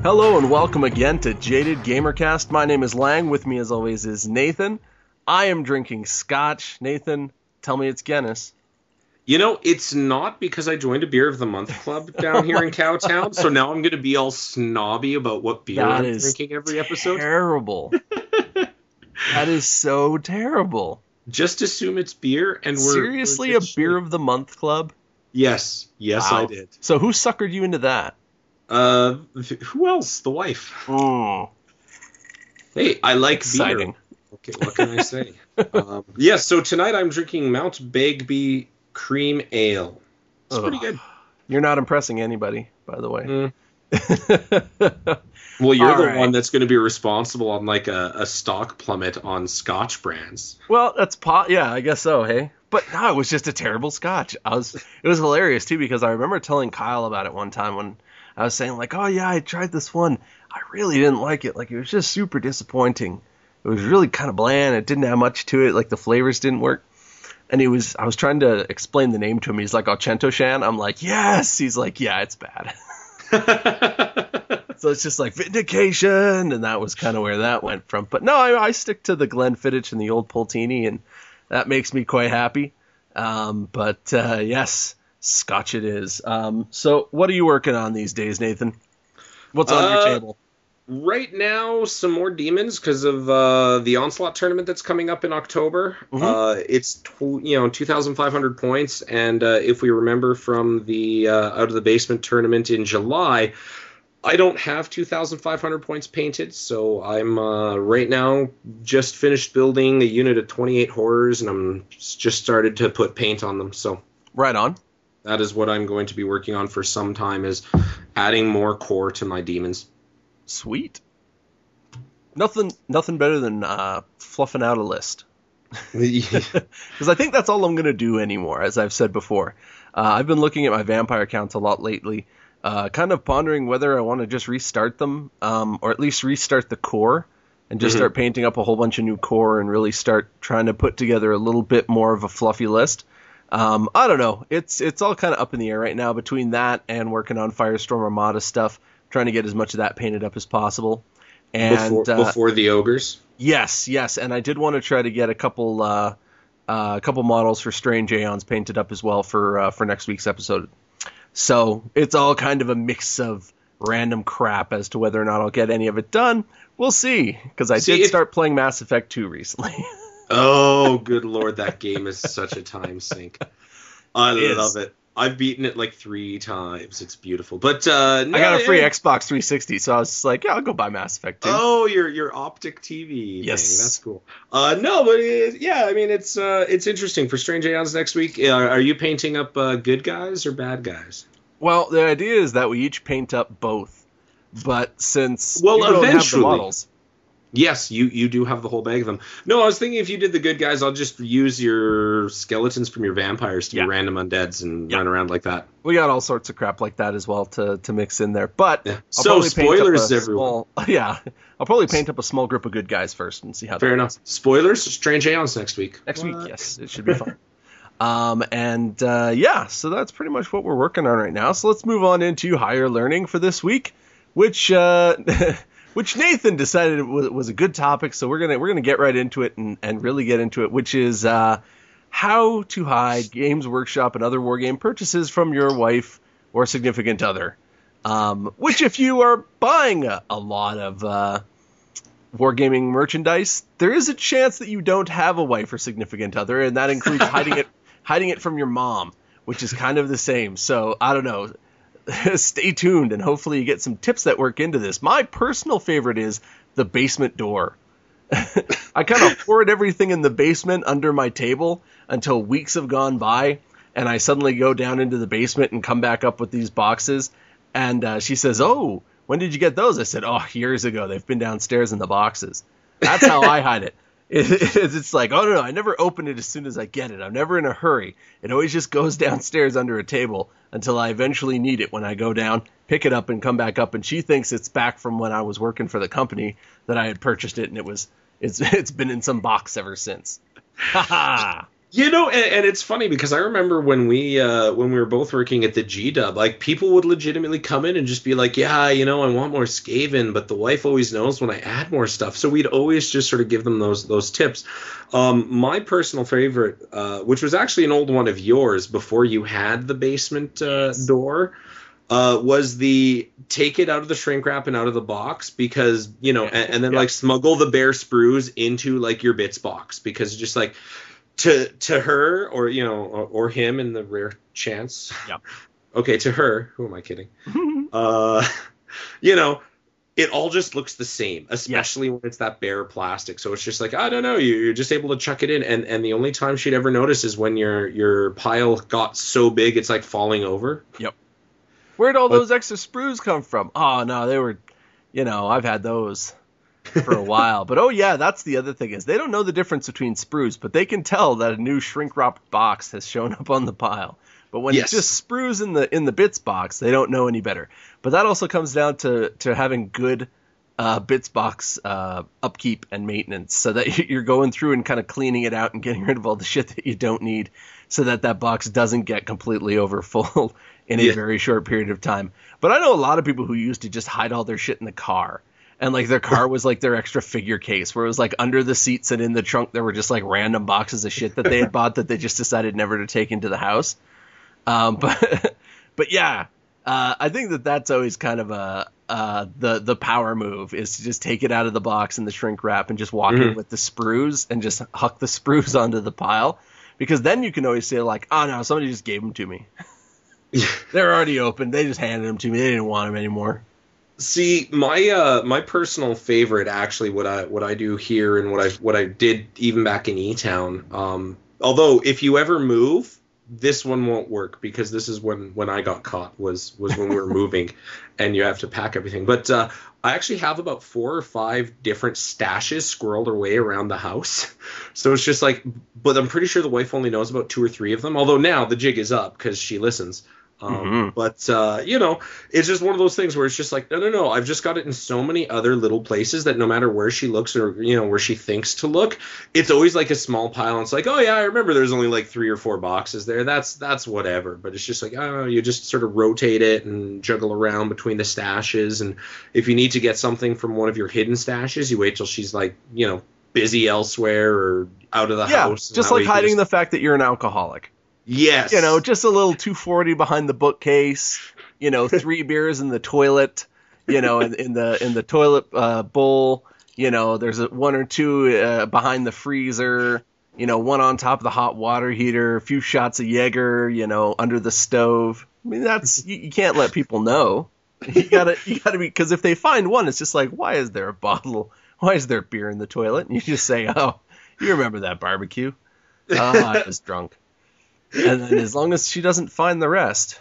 Hello and welcome again to Jaded Gamercast. My name is Lang. With me as always is Nathan. I am drinking scotch. Nathan, tell me it's Guinness. You know, it's not because I joined a Beer of the Month club down here in Cowtown, so now I'm going to be all snobby about what beer I'm drinking every episode. Terrible. That is so terrible. Just assume it's beer, and Seriously, a Beer of the Month club? Yes, wow. I did. So who suckered you into that? Who else? The wife. Mm. Hey, I like Exciting. Beer. Okay, what can I say? So tonight I'm drinking Mount Begbie Cream Ale. It's pretty good. You're not impressing anybody, by the way. Well, you're the one that's going to be responsible on like a stock plummet on Scotch brands. Well, that's yeah, I guess so, hey? But no, it was just a terrible Scotch. It was hilarious, too, because I remember telling Kyle about it one time when I was saying, like, oh, yeah, I tried this one. I really didn't like it. Like, it was just super disappointing. It was really kind of bland. It didn't have much to it. Like, the flavors didn't work. And I was trying to explain the name to him. He's like, Centoshan. I'm like, yes. He's like, yeah, it's bad. So it's just like Vindication. And that was kind of where that went from. But no, I stick to the Glenfiddich and the Old Pultini, and that makes me quite happy. Yes, Scotch it is. So what are you working on these days, Nathan? What's on your table? Right now, some more Demons because of the Onslaught tournament that's coming up in October. Mm-hmm. It's 2,500 points, and if we remember from the Out of the Basement tournament in July, I don't have 2,500 points painted, so I'm right now just finished building a unit of 28 horrors, and I'm just started to put paint on them. So right on. That is what I'm going to be working on for some time, is adding more core to my Demons. Sweet. Nothing better than fluffing out a list. Because I think that's all I'm going to do anymore, as I've said before. I've been looking at my vampire counts a lot lately, kind of pondering whether I want to just restart them, or at least restart the core, and just start painting up a whole bunch of new core and really start trying to put together a little bit more of a fluffy list. I don't know. It's all kind of up in the air right now between that and working on Firestorm Armada stuff, trying to get as much of that painted up as possible. And before the ogres? Yes, and I did want to try to get a couple models for Strange Aeons painted up as well for next week's episode. So it's all kind of a mix of random crap as to whether or not I'll get any of it done. We'll see, because I did start playing Mass Effect 2 recently. Oh, good Lord, that game is such a time sink. I love it. I've beaten it like 3 times. It's beautiful. But I got a free Xbox 360, so I was just like, yeah, I'll go buy Mass Effect 2. Oh, your Optic TV yes. thing. That's cool. It's interesting. For Strange Aeons next week, are you painting up good guys or bad guys? Well, the idea is that we each paint up both. But since you don't have the models... Yes, you do have the whole bag of them. No, I was thinking if you did the good guys, I'll just use your skeletons from your vampires to be random undeads and run around like that. We got all sorts of crap like that as well to mix in there. But so spoilers, everyone. I'll probably paint up a small group of good guys first and see how that Fair enough. Spoilers, Strange Aeons next week. Next week, yes. It should be fun. So that's pretty much what we're working on right now. So let's move on into higher learning for this week, which Nathan decided was a good topic, so we're gonna get right into it and really get into it, which is how to hide Games Workshop and other wargame purchases from your wife or significant other. Which, if you are buying a lot of wargaming merchandise, there is a chance that you don't have a wife or significant other, and that includes hiding it from your mom, which is kind of the same. So I don't know. Stay tuned, and hopefully you get some tips that work into this. My personal favorite is the basement door. I kind of hoard everything in the basement under my table until weeks have gone by, and I suddenly go down into the basement and come back up with these boxes. And she says, "Oh, when did you get those?" I said, "Oh, years ago. They've been downstairs in the boxes." That's how I hide it. It's like, oh, no, I never open it as soon as I get it. I'm never in a hurry. It always just goes downstairs under a table until I eventually need it when I go down, pick it up, and come back up. And she thinks it's back from when I was working for the company that I had purchased it, and it's been in some box ever since. Ha ha! And it's funny because I remember when we were both working at the G-Dub, like people would legitimately come in and just be like, yeah, I want more Skaven, but the wife always knows when I add more stuff. So we'd always just sort of give them those tips. My personal favorite, which was actually an old one of yours before you had the basement door, was the take it out of the shrink wrap and out of the box because, and then like smuggle the bare sprues into like your bits box because just like, to her or him in the rare chance. Yep. Okay, to her. Who am I kidding? It all just looks the same, especially when it's that bare plastic. So it's just like, I don't know, you're just able to chuck it in. And the only time she'd ever notice is when your pile got so big it's like falling over. Yep. Where'd all those extra sprues come from? Oh, no, they were, I've had those for a while. But that's the other thing is they don't know the difference between sprues, but they can tell that a new shrink wrap box has shown up on the pile. But when it's just sprues in the bits box, they don't know any better. But that also comes down to having good bits box upkeep and maintenance, so that you're going through and kind of cleaning it out and getting rid of all the shit that you don't need, so that box doesn't get completely overfull in a very short period of time. But I know a lot of people who used to just hide all their shit in the car. And, like, their car was, like, their extra figure case, where it was, like, under the seats and in the trunk there were just, like, random boxes of shit that they had bought that they just decided never to take into the house. But yeah, I think that's always kind of the power move, is to just take it out of the box in the shrink wrap and just walk in with the sprues and just huck the sprues onto the pile. Because then you can always say, like, oh, no, somebody just gave them to me. They're already open. They just handed them to me. They didn't want them anymore. See, my personal favorite, actually, what I do here and what I did even back in E-Town. Although if you ever move, this one won't work because this is when I got caught was when we were moving, and you have to pack everything. But I actually have about 4 or 5 different stashes squirreled away around the house. So it's just like, but I'm pretty sure the wife only knows about 2 or 3 of them. Although now the jig is up because she listens. But it's just one of those things where it's just like, no, I've just got it in so many other little places that no matter where she looks or, where she thinks to look, it's always like a small pile. And it's like, oh yeah, I remember there's only like 3 or 4 boxes there. That's whatever. But it's just like, I don't know, you just sort of rotate it and juggle around between the stashes. And if you need to get something from one of your hidden stashes, you wait till she's like, busy elsewhere or out of the house. Just like hiding the fact that you're an alcoholic. Yes. Just a little 240 behind the bookcase, 3 beers in the toilet, in the toilet bowl, there's 1 or 2 behind the freezer, 1 on top of the hot water heater, a few shots of Jaeger, under the stove. I mean, that's, you can't let people know. You gotta be, because if they find one, it's just like, why is there beer in the toilet? And you just say, oh, you remember that barbecue? Oh, I was drunk. And then as long as she doesn't find the rest.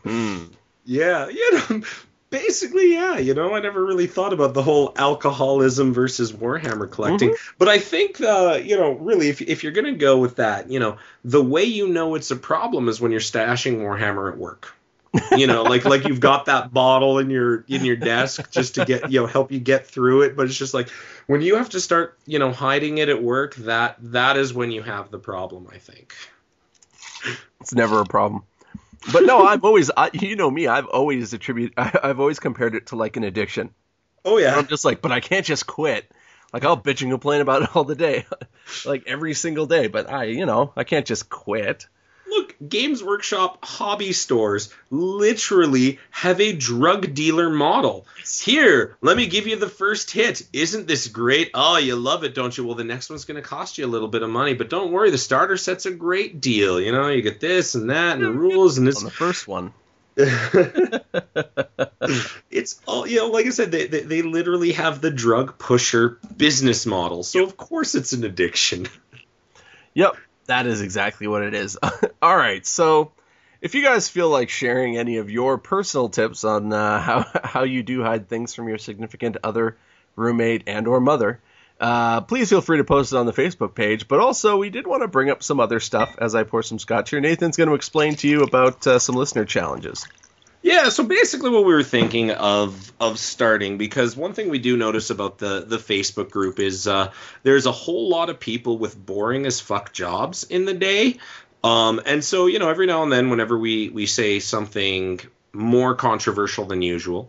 Yeah, basically, yeah. I never really thought about the whole alcoholism versus Warhammer collecting. But I think, really, if you're going to go with that, the way it's a problem is when you're stashing Warhammer at work. Like you've got that bottle in your desk just to get, help you get through it. But it's just like when you have to start, hiding it at work, that is when you have the problem, I think. It's never a problem. But no, I've always compared it to like an addiction. Oh yeah. I'm just like, but I can't just quit. Like I'll bitch and complain about it all the day, like every single day. But I can't just quit. Look, Games Workshop hobby stores literally have a drug dealer model. Here, let me give you the first hit. Isn't this great? Oh, you love it, don't you? Well, the next one's going to cost you a little bit of money, but don't worry, the starter set's a great deal. You get this and that and the rules and this. On the first one. It's all, like I said, they literally have the drug pusher business model. So, of course, it's an addiction. Yep. That is exactly what it is. All right, so if you guys feel like sharing any of your personal tips on how you do hide things from your significant other, roommate, and or mother, please feel free to post it on the Facebook page. But also, we did want to bring up some other stuff as I pour some scotch here. Nathan's going to explain to you about some listener challenges. Yeah, so basically what we were thinking of starting, because one thing we do notice about the Facebook group is there's a whole lot of people with boring as fuck jobs in the day. And so, every now and then whenever we say something more controversial than usual,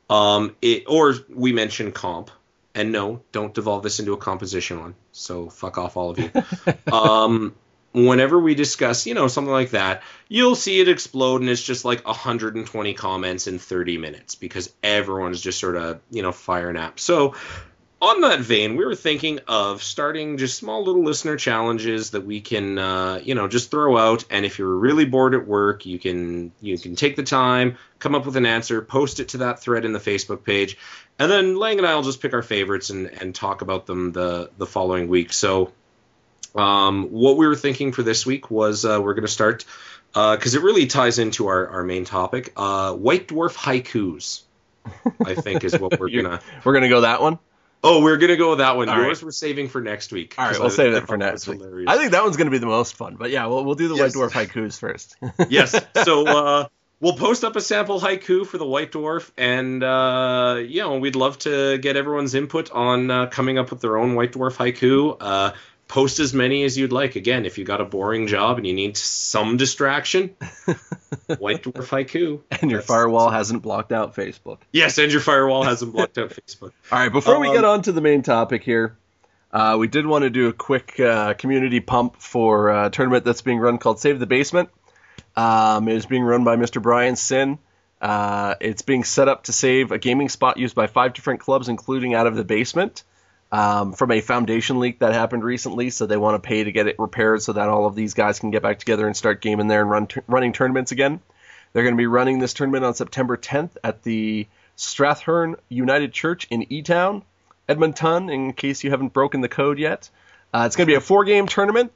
or we mention comp, and no, don't devolve this into a composition one, so fuck off all of you. Whenever we discuss, something like that, you'll see it explode and it's just like 120 comments in 30 minutes because everyone's just sort of, firing up. So on that vein, we were thinking of starting just small little listener challenges that we can, just throw out. And if you're really bored at work, you can take the time, come up with an answer, post it to that thread in the Facebook page. And then Lang and I will just pick our favorites and talk about them the following week. So what we were thinking for this week was we're going to start, because it really ties into our main topic, White Dwarf haikus, I think is what we're going to... We're going to go that one? Oh, we're going to go with that one. All Yours right. We're saving for next week. All right, we'll save that for next week. Hilarious. I think that one's going to be the most fun. But yeah, we'll do the Yes. White Dwarf haikus first. Yes, so we'll post up a sample haiku for the White Dwarf, and we'd love to get everyone's input on coming up with their own White Dwarf haiku. Post as many as you'd like. Again, if you got a boring job and you need some distraction, White Dwarf haiku. And your firewall hasn't blocked out Facebook. Yes, and your firewall hasn't blocked out Facebook. All right, before we get on to the main topic here, we did want to do a quick community pump for a tournament that's being run called Save the Basement. It is being run by Mr. Brian Sin. It's being set up to save a gaming spot used by 5 different clubs, including Out of the Basement, from a foundation leak that happened recently. So they want to pay to get it repaired so that all of these guys can get back together and start gaming there and running tournaments again. They're going to be running this tournament on September 10th at the Strathern United Church in E-Town, Edmonton, in case you haven't broken the code yet. It's going to be a 4-game tournament,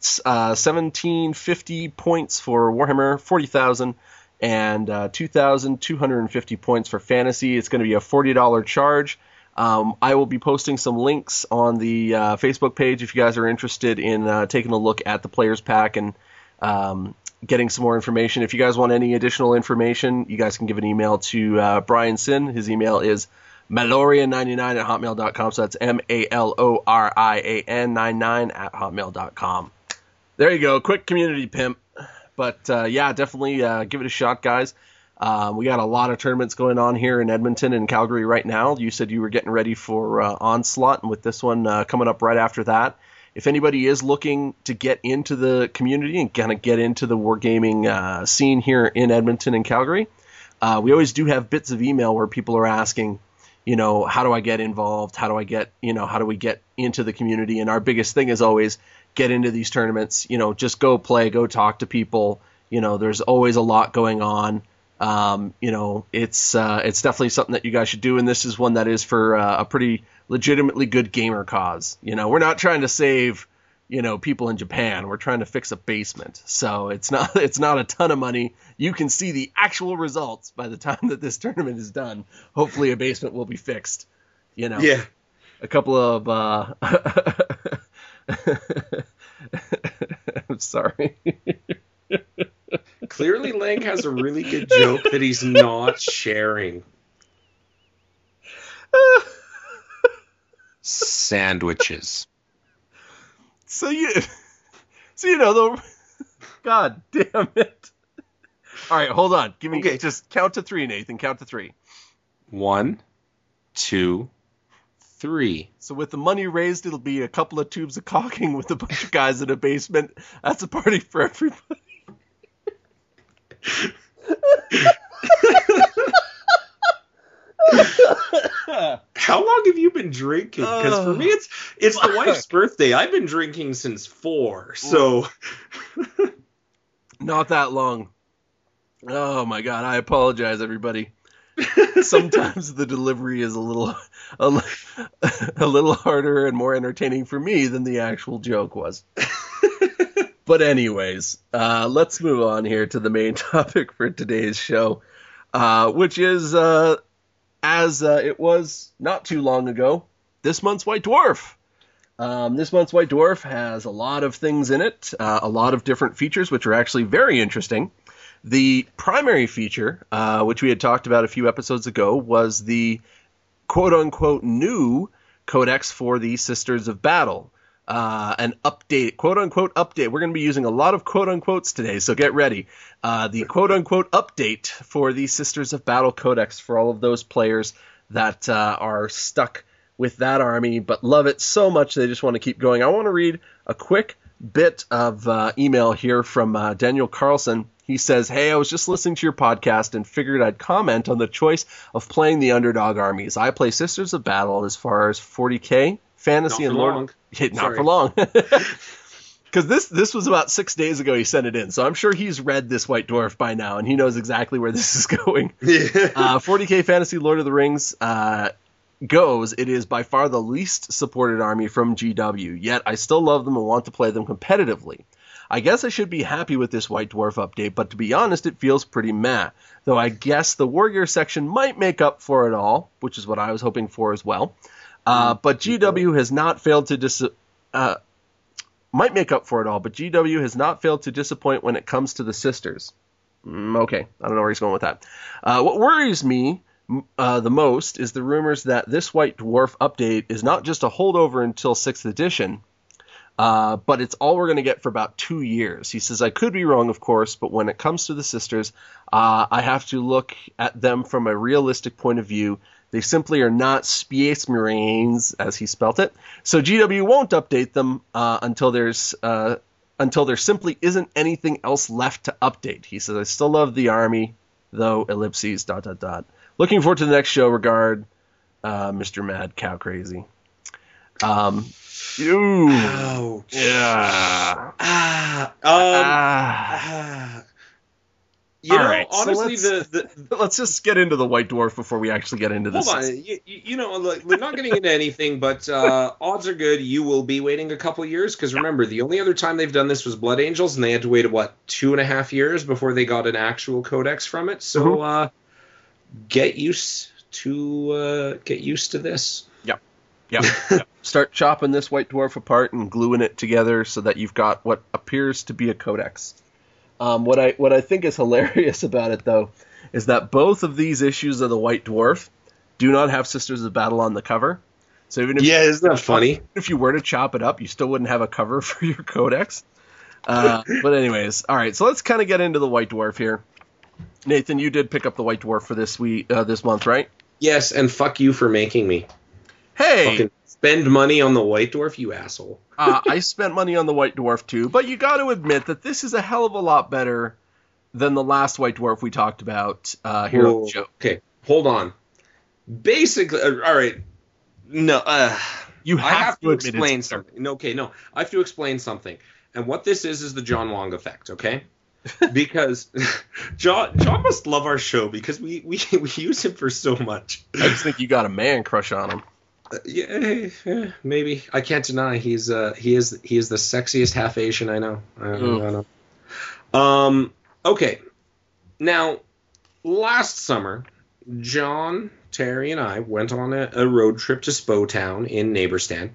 1,750 points for Warhammer 40,000 and 2,250 points for Fantasy. It's going to be a $40 charge. I will be posting some links on the Facebook page if you guys are interested in taking a look at the players pack and getting some more information. If you guys want any additional information, you guys can give an email to Brian Sin. His email is malorian99@hotmail.com. So that's MALORIAN99@hotmail.com. There you go. Quick community pimp. But definitely give it a shot, guys. We got a lot of tournaments going on here in Edmonton and Calgary right now. You said you were getting ready for Onslaught, and with this one coming up right after that. If anybody is looking to get into the community and kind of get into the wargaming scene here in Edmonton and Calgary, we always do have bits of email where people are asking, how do I get involved? How do we get into the community? And our biggest thing is always get into these tournaments, just go play, go talk to people. There's always a lot going on. It's definitely something that you guys should do. And this is one that is for a pretty legitimately good gamer cause. We're not trying to save, people in Japan. We're trying to fix a basement. So it's not a ton of money. You can see the actual results by the time that this tournament is done. Hopefully a basement will be fixed, Yeah. a couple of, I'm sorry. Clearly, Lang has a really good joke that he's not sharing. Sandwiches. Though, God damn it. All right, hold on. Just count to 3, Nathan. Count to 3. 1, 2, 3. So with the money raised, it'll be a couple of tubes of caulking with a bunch of guys in a basement. That's a party for everybody. How long have you been drinking? Because for me, it's the wife's birthday. I've been drinking since 4, so not that long. Oh my God! I apologize, everybody. Sometimes the delivery is a little harder and more entertaining for me than the actual joke was. But anyways, let's move on here to the main topic for today's show, which is, as it was not too long ago, this month's White Dwarf. This month's White Dwarf has a lot of things in it, a lot of different features, which are actually very interesting. The primary feature, which we had talked about a few episodes ago, was the quote-unquote new codex for the Sisters of Battle. An update, quote-unquote update. We're going to be using a lot of quote-unquotes today, so get ready. The quote-unquote update for the Sisters of Battle codex for all of those players that are stuck with that army but love it so much they just want to keep going. I want to read a quick bit of email here from Daniel Carlson. He says, "Hey, I was just listening to your podcast and figured I'd comment on the choice of playing the underdog armies. I play Sisters of Battle as far as 40k, Fantasy, and Lord... Not for long. Because this was about 6 days ago he sent it in, so I'm sure he's read this White Dwarf by now, and he knows exactly where this is going. 40k Fantasy Lord of the Rings goes, it is by far the least supported army from GW, yet I still love them and want to play them competitively. I guess I should be happy with this White Dwarf update, but to be honest, it feels pretty meh. Though I guess the War Gear section might make up for it all, which is what I was hoping for as well. But GW has not failed to might make up for it all, but GW has not failed to disappoint when it comes to the Sisters. Okay, I don't know where he's going with that. What worries me the most is the rumors that this White Dwarf update is not just a holdover until 6th edition, but it's all we're going to get for about 2 years. He says, I could be wrong, of course, but when it comes to the Sisters, I have to look at them from a realistic point of view. They simply are not Space Marines, as he spelt it. So GW won't update them until there simply isn't anything else left to update. He says, I still love the army, though, ellipses, ... Looking forward to the next show. Regard, Mr. Mad Cow Crazy. Ooh. Ouch. Yeah. You know, right, honestly, so let's just get into the White Dwarf before we actually get into this. Hold on. You know, like, we're not getting into anything, but odds are good you will be waiting a couple years, because remember, the only other time they've done this was Blood Angels, and they had to wait, 2.5 years before they got an actual codex from it. So get used to this. Yep. Start chopping this White Dwarf apart and gluing it together so that you've got what appears to be a codex. What I think is hilarious about it, though, is that both of these issues of the White Dwarf do not have Sisters of Battle on the cover. So even if isn't that funny? If you were to chop it up, you still wouldn't have a cover for your codex. But anyways, all right. So let's kind of get into the White Dwarf here. Nathan, you did pick up the White Dwarf for this month, right? Yes, and fuck you for making me. Hey! Fucking spend money on the White Dwarf, you asshole. I spent money on the White Dwarf too, but you got to admit that this is a hell of a lot better than the last White Dwarf we talked about here on the show. Okay, hold on. Basically, all right. No, you have to explain something. Okay, no, I have to explain something. And what this is the John Wong effect, okay? Because John must love our show because we use him for so much. I just think you got a man crush on him. Yeah, maybe. I can't deny he is the sexiest half Asian I know. I don't know. Okay. Now, last summer, John, Terry, and I went on a road trip to Spowtown in Neighborstan,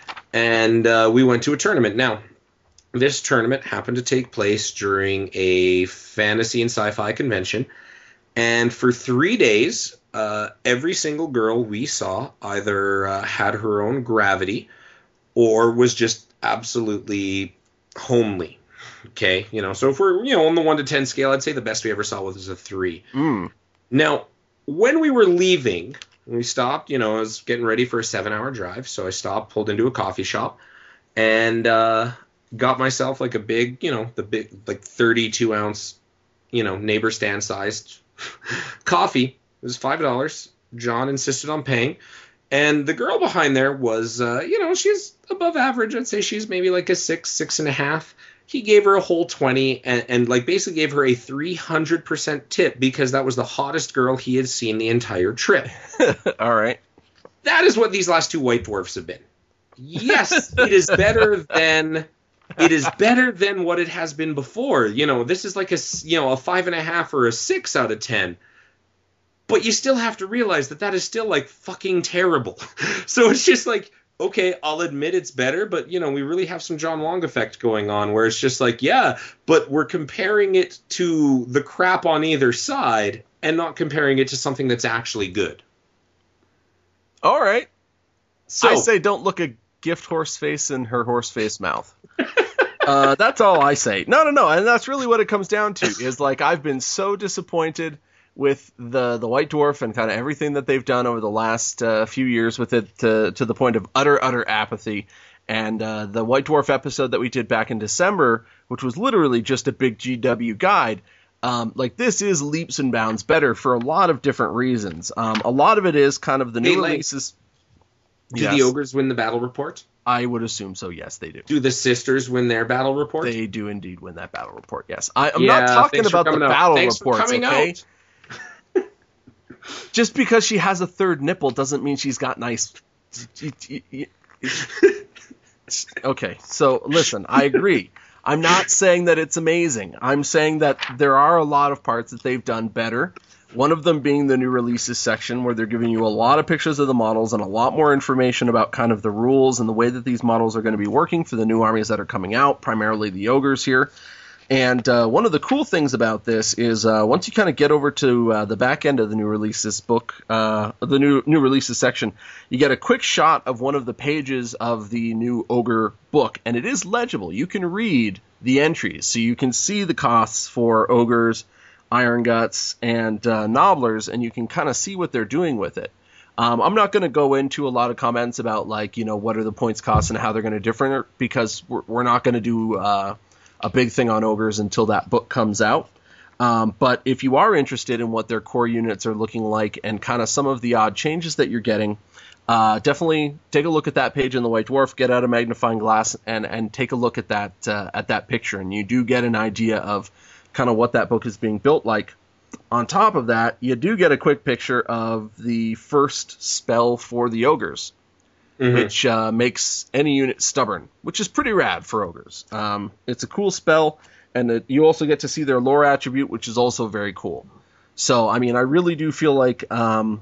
and we went to a tournament. Now, this tournament happened to take place during a fantasy and sci-fi convention, and for 3 days, every single girl we saw either had her own gravity or was just absolutely homely. Okay, so if we're on the 1 to 10 scale, I'd say the best we ever saw was a 3. Now, when we were leaving, we stopped. I was getting ready for a 7-hour drive, so I stopped, pulled into a coffee shop, and got myself like a big, the big like 32 ounce, neighbor stand sized coffee. It was $5. John insisted on paying. And the girl behind there was, she's above average. I'd say she's maybe like a 6.5. He gave her a whole 20 and like basically gave her a 300% tip because that was the hottest girl he had seen the entire trip. All right. That is what these last 2 White Dwarfs have been. Yes, it is better than what it has been before. This is like a 5.5 or a 6 out of 10. But you still have to realize that is still like fucking terrible. So it's just like, okay, I'll admit it's better, but we really have some John Long effect going on where it's just like, yeah, but we're comparing it to the crap on either side and not comparing it to something that's actually good. All right. So I say don't look a gift horse face in her horse face mouth. That's all I say. No. And that's really what it comes down to is like I've been so disappointed with the White Dwarf and kind of everything that they've done over the last few years with it to the point of utter apathy. And the White Dwarf episode that we did back in December, which was literally just a big GW guide, like this is leaps and bounds better for a lot of different reasons. A lot of it is kind of the new releases. Do the ogres win the battle report? I would assume so, yes, they do. Do the sisters win their battle report? They do indeed win that battle report, yes. I'm not talking about the battle reports, okay? Just because she has a third nipple doesn't mean she's got nice... Okay, so listen, I agree. I'm not saying that it's amazing. I'm saying that there are a lot of parts that they've done better. One of them being the new releases section where they're giving you a lot of pictures of the models and a lot more information about kind of the rules and the way that these models are going to be working for the new armies that are coming out, primarily the ogres here. And one of the cool things about this is once you kind of get over to the back end of the new releases book, the new releases section, you get a quick shot of one of the pages of the new ogre book, and it is legible. You can read the entries, so you can see the costs for ogres, Iron Guts, and Nobblers, and you can kind of see what they're doing with it. I'm not going to go into a lot of comments about, like, what are the points costs and how they're going to differ, because we're not going to do a big thing on ogres until that book comes out. But if you are interested in what their core units are looking like and kind of some of the odd changes that you're getting, definitely take a look at that page in the White Dwarf, get out a magnifying glass, and take a look at that picture, and you do get an idea of kind of what that book is being built like. On top of that, you do get a quick picture of the first spell for the ogres, which makes any unit stubborn, which is pretty rad for ogres. It's a cool spell, and you also get to see their lore attribute, which is also very cool. So, I mean, I really do feel like, the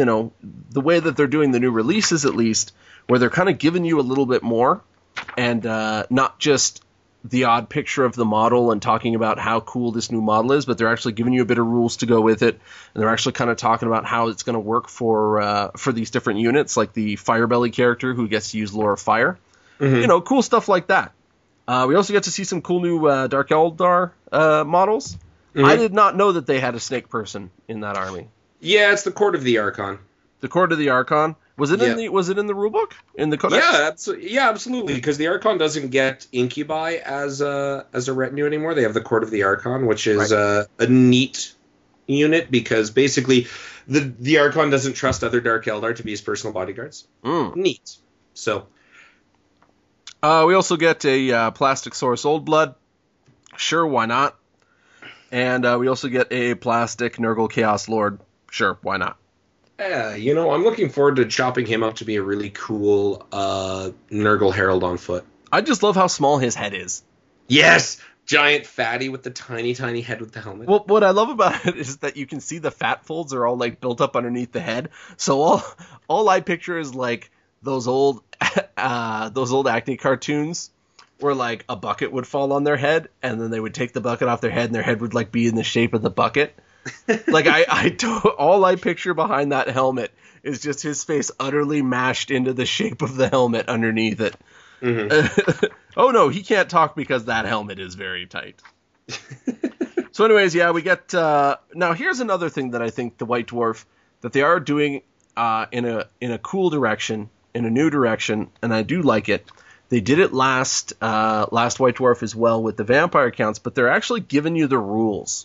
way that they're doing the new releases, at least, where they're kind of giving you a little bit more, and not just the odd picture of the model and talking about how cool this new model is, but they're actually giving you a bit of rules to go with it, and they're actually kind of talking about how it's going to work for these different units, like the Firebelly character who gets to use Lore of Fire. Cool stuff like that. We also get to see some cool new Dark Eldar models. I did not know that they had a snake person in that army. Yeah, it's the Court of the Archon. The Court of the Archon. Was it in the rulebook? In the codex? Yeah, absolutely. Because the Archon doesn't get Incubi as a retinue anymore. They have the Court of the Archon, which is a neat unit because basically the Archon doesn't trust other Dark Eldar to be his personal bodyguards. Neat. So we also get a plastic Saurus Old Blood. Sure, why not? And we also get a plastic Nurgle Chaos Lord. Sure, why not? I'm looking forward to chopping him up to be a really cool Nurgle Herald on foot. I just love how small his head is. Yes! Giant fatty with the tiny, tiny head with the helmet. Well, what I love about it is that you can see the fat folds are all, like, built up underneath the head. So all I picture is, like, those old acne cartoons where, like, a bucket would fall on their head, and then they would take the bucket off their head, and their head would, like, be in the shape of the bucket. Like, all I picture behind that helmet is just his face utterly mashed into the shape of the helmet underneath it. Oh no, he can't talk because that helmet is very tight. So anyways, yeah, we get... now here's another thing that I think the White Dwarf, that they are doing in a cool direction, in a new direction, and I do like it. They did it last White Dwarf as well with the vampire counts, but they're actually giving you the rules.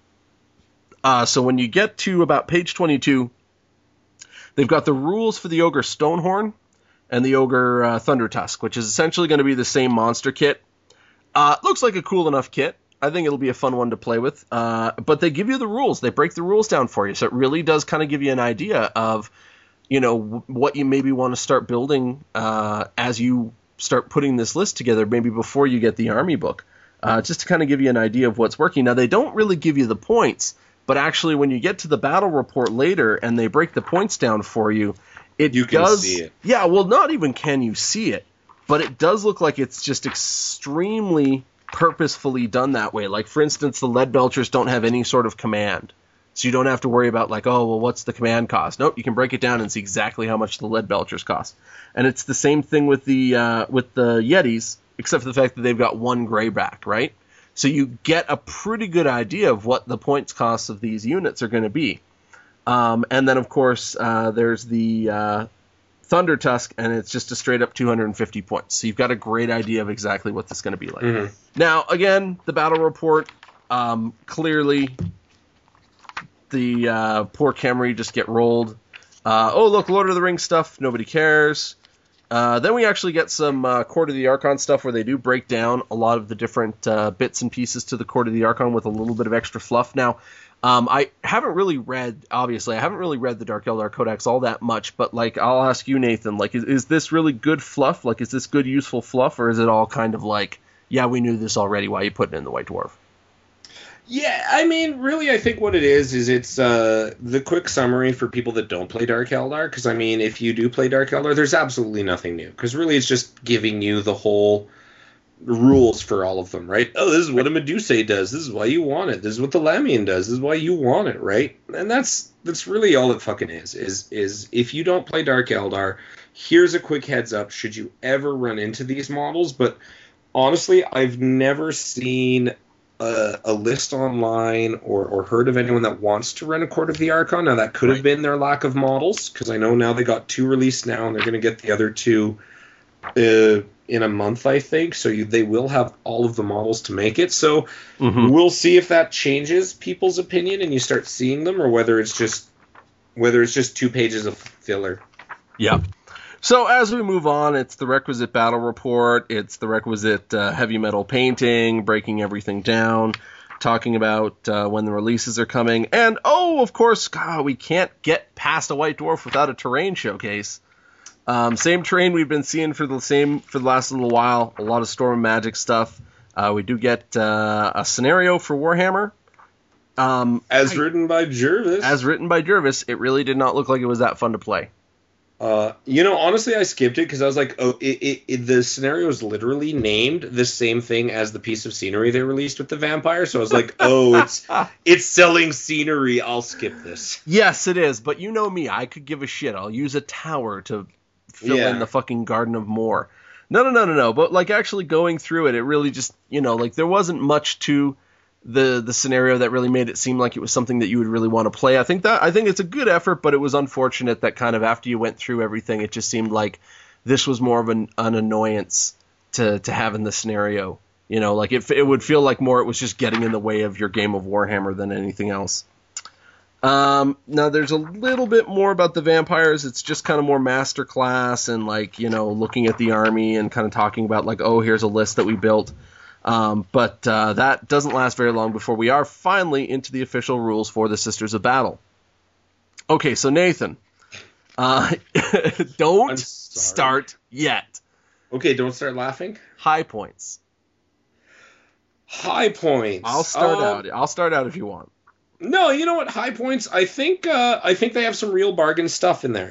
So when you get to about page 22, they've got the rules for the Ogre Stonehorn and the Ogre Thundertusk, which is essentially going to be the same monster kit. Looks like a cool enough kit. I think it'll be a fun one to play with. But they give you the rules. They break the rules down for you. So it really does kind of give you an idea of, what you maybe want to start building as you start putting this list together, maybe before you get the army book, just to kind of give you an idea of what's working. Now, they don't really give you the points, but actually when you get to the battle report later and they break the points down for you, You can see it. Yeah, well, not even can you see it, but it does look like it's just extremely purposefully done that way. Like, for instance, the lead belchers don't have any sort of command. So you don't have to worry about, like, oh, well, what's the command cost? Nope, you can break it down and see exactly how much the lead belchers cost. And it's the same thing with the Yetis, except for the fact that they've got one grayback, right? So you get a pretty good idea of what the points costs of these units are going to be. And then, of course, there's the Thunder Tusk, and it's just a straight-up 250 points. So you've got a great idea of exactly what this is going to be like. Mm-hmm. Now, again, the battle report, clearly the poor Khemri just get rolled. Oh, look, Lord of the Rings stuff, nobody cares. Then we actually get some Court of the Archon stuff where they do break down a lot of the different bits and pieces to the Court of the Archon with a little bit of extra fluff. Now, I haven't really read the Dark Eldar Codex all that much, but, like, I'll ask you, Nathan, like, is this really good fluff? Like, is this good, useful fluff, or is it all kind of like, yeah, we knew this already, why are you putting it in the White Dwarf? Yeah, I mean, really, I think what it is it's the quick summary for people that don't play Dark Eldar, because, I mean, if you do play Dark Eldar, there's absolutely nothing new, because really it's just giving you the whole rules for all of them, right? Oh, this is what a Medusae does, this is why you want it, this is what the Lamian does, this is why you want it, right? And that's really all it fucking is if you don't play Dark Eldar, here's a quick heads up should you ever run into these models, but honestly, I've never seen a list online or heard of anyone that wants to run a Court of the Archon. Now, that could have been their lack of models, because I know now they got 2 released now, and they're going to get the other 2 in a month, I think. So they will have all of the models to make it. So we'll see if that changes people's opinion and you start seeing them, or whether it's just 2 pages of filler. Yeah. So as we move on, it's the requisite battle report, it's the requisite heavy metal painting, breaking everything down, talking about when the releases are coming, and, oh, of course, God, we can't get past a White Dwarf without a terrain showcase. Same terrain we've been seeing for the last little while, a lot of Storm Magic stuff. We do get a scenario for Warhammer. Written by Jervis. As written by Jervis, it really did not look like it was that fun to play. Honestly, I skipped it because I was like, oh, the scenario is literally named the same thing as the piece of scenery they released with the vampire. So I was like, oh, it's selling scenery. I'll skip this. Yes, it is. But you know me, I could give a shit. I'll use a tower to fill in the fucking Garden of Moor. No. But, like, actually going through it, it really just, like, there wasn't much to the scenario that really made it seem like it was something that you would really want to play. I think it's a good effort, but it was unfortunate that kind of after you went through everything, it just seemed like this was more of an annoyance to have in the scenario. Like it would feel like more it was just getting in the way of your game of Warhammer than anything else. Now there's a little bit more about the vampires. It's just kind of more masterclass and, like, looking at the army and kind of talking about, like, oh, here's a list that we built. But that doesn't last very long before we are finally into the official rules for the Sisters of Battle. Okay, so Nathan, don't start yet. Okay, don't start laughing. High points. High points. I'll start out if you want. No, you know what? High points. I think they have some real bargain stuff in there.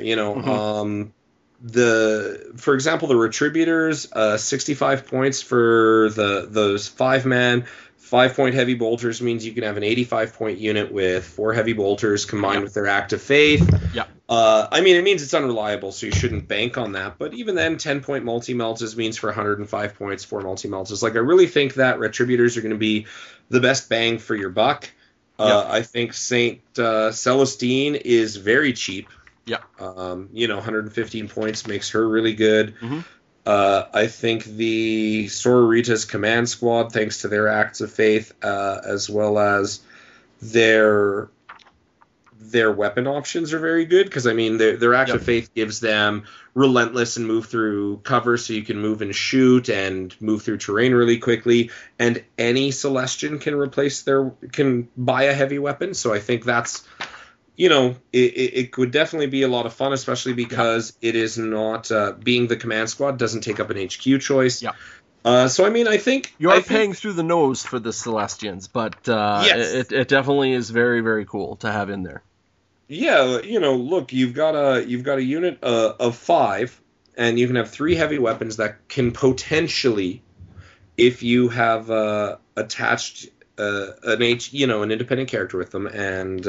For example, the Retributors, 65 points for those 5-man. 5-point heavy bolters means you can have an 85-point unit with 4 heavy bolters combined with their Act of Faith. Yeah. I mean, it means it's unreliable, so you shouldn't bank on that. But even then, 10-point multi-meltas means for 105 points, 4 multi-meltas. Like, I really think that Retributors are going to be the best bang for your buck. I think Saint Celestine is very cheap. Yeah. 115 points makes her really good. Mm-hmm. I think the Sororitas Command Squad, thanks to their Acts of Faith, as well as their weapon options, are very good. Because, I mean, their Act of Faith gives them relentless and move through cover, so you can move and shoot and move through terrain really quickly. And any Celestian can buy a heavy weapon. So I think that's... it could definitely be a lot of fun, especially because it is not being the command squad doesn't take up an HQ choice. Yeah. So I mean, I think you're paying through the nose for the Celestians, but it definitely is very, very cool to have in there. Yeah, look, you've got a unit of 5, and you can have 3 heavy weapons that can potentially, if you have attached an independent character with them, and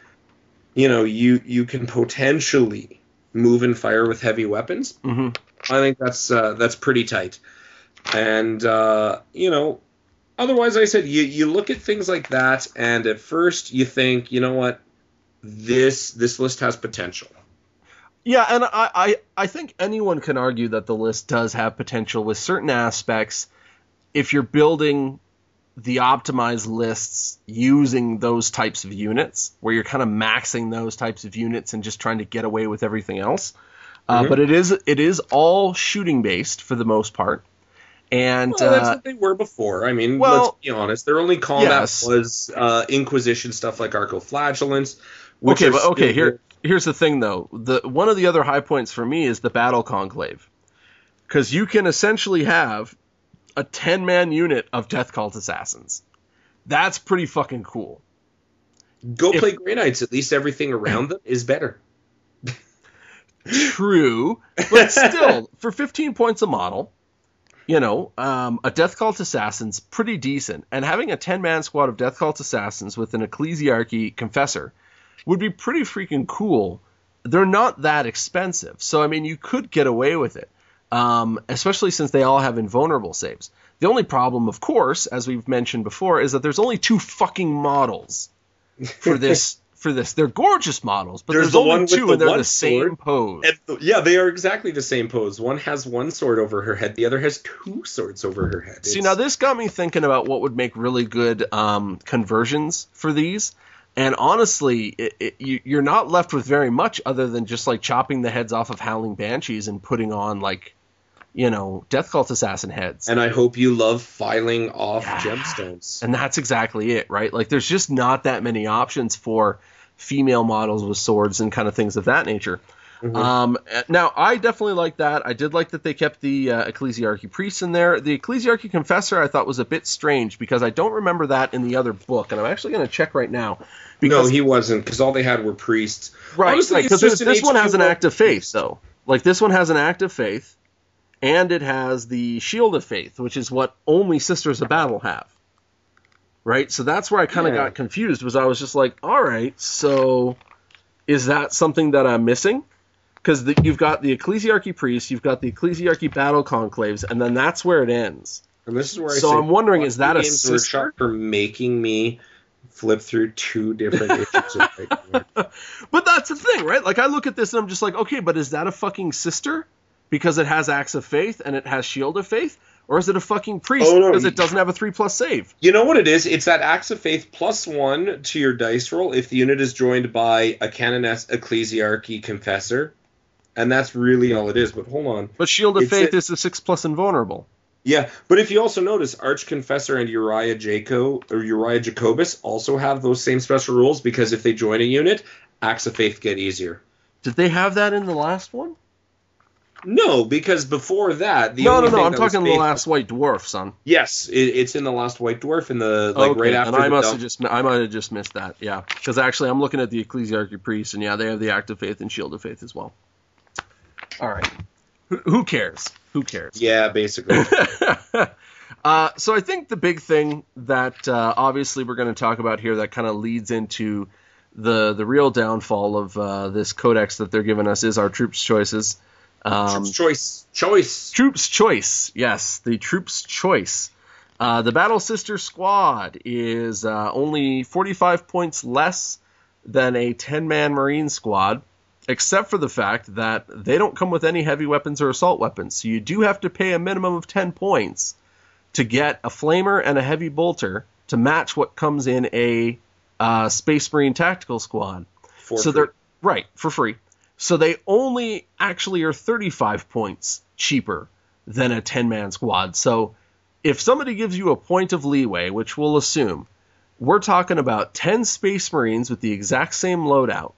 you can potentially move and fire with heavy weapons. Mm-hmm. I think that's pretty tight. And otherwise, like I said, you look at things like that, and at first you think, you know what, this list has potential. Yeah, and I think anyone can argue that the list does have potential with certain aspects if you're building the optimized lists using those types of units, where you're kind of maxing those types of units and just trying to get away with everything else. But it is all shooting based for the most part. And that's what they were before. I mean, let's be honest. Their only combat was Inquisition stuff like Arcoflagellants. Here's the thing, though. One of the other high points for me is the Battle Conclave. Because you can essentially have a 10-man unit of Death Cult Assassins. That's pretty fucking cool. Play Grey Knights. At least everything around them is better. True. But still, for 15 points a model, a Death Cult Assassin's pretty decent. And having a 10-man squad of Death Cult Assassins with an Ecclesiarchy Confessor would be pretty freaking cool. They're not that expensive. So, I mean, you could get away with it. Especially since they all have invulnerable saves. The only problem, of course, as we've mentioned before, is that there's only 2 fucking models for this. They're gorgeous models, but there's only 2, and they're the same pose. They are exactly the same pose. One has 1 sword over her head, the other has 2 swords over her head. See, now this got me thinking about what would make really good conversions for these. And honestly, you're not left with very much other than just like chopping the heads off of Howling Banshees and putting on Death Cult Assassin heads. And I hope you love filing off gemstones. And that's exactly it, right? Like, there's just not that many options for female models with swords and kind of things of that nature. Mm-hmm. Now, I definitely like that. I did like that they kept the Ecclesiarchy Priest in there. The Ecclesiarchy Confessor I thought was a bit strange because I don't remember that in the other book, and I'm actually going to check right now. No, he wasn't, because all they had were priests. Right, because this one has an act of faith, though. Like, this one has an act of faith. And it has the Shield of Faith, which is what only Sisters of Battle have. Right? So that's where I kind of got confused, was I was just like, all right, so is that something that I'm missing? Because you've got the Ecclesiarchy Priest, you've got the Ecclesiarchy Battle Conclaves, and then that's where it ends. And this is where I'm wondering, is that a sister? For making me flip through 2 different issues of Fate. But that's the thing, right? Like, I look at this and I'm just like, okay, but is that a fucking sister? Because it has Axe of Faith and it has Shield of Faith? Or is it a fucking priest because it doesn't have a 3+ save? You know what it is? It's that Axe of Faith + 1 to your dice roll if the unit is joined by a Canoness Ecclesiarchy Confessor. And that's really all it is. But hold on. But Shield of Faith is the 6+ invulnerable. Yeah, but if you also notice, Archconfessor and Uriah Jacobus also have those same special rules, because if they join a unit, Axe of Faith get easier. Did they have that in the last one? No, because before that, No, I'm talking the last White Dwarf, son. Yes, it's in the last White Dwarf, in the right after. And I might have just missed that. Yeah, because actually, I'm looking at the Ecclesiarchy Priest, and they have the Act of Faith and Shield of Faith as well. All right, who cares? Who cares? Yeah, basically. So I think the big thing that obviously we're going to talk about here that kind of leads into the real downfall of this codex that they're giving us is our troops choices. Troops choice. Yes, the troops choice. The Battle Sister squad is only 45 points less than a 10-man Marine squad, except for the fact that they don't come with any heavy weapons or assault weapons. So you do have to pay a minimum of 10 points to get a Flamer and a Heavy Bolter to match what comes in a Space Marine tactical squad. For free. So they only actually are 35 points cheaper than a 10-man squad. So if somebody gives you a point of leeway, which we'll assume, we're talking about 10 Space Marines with the exact same loadout,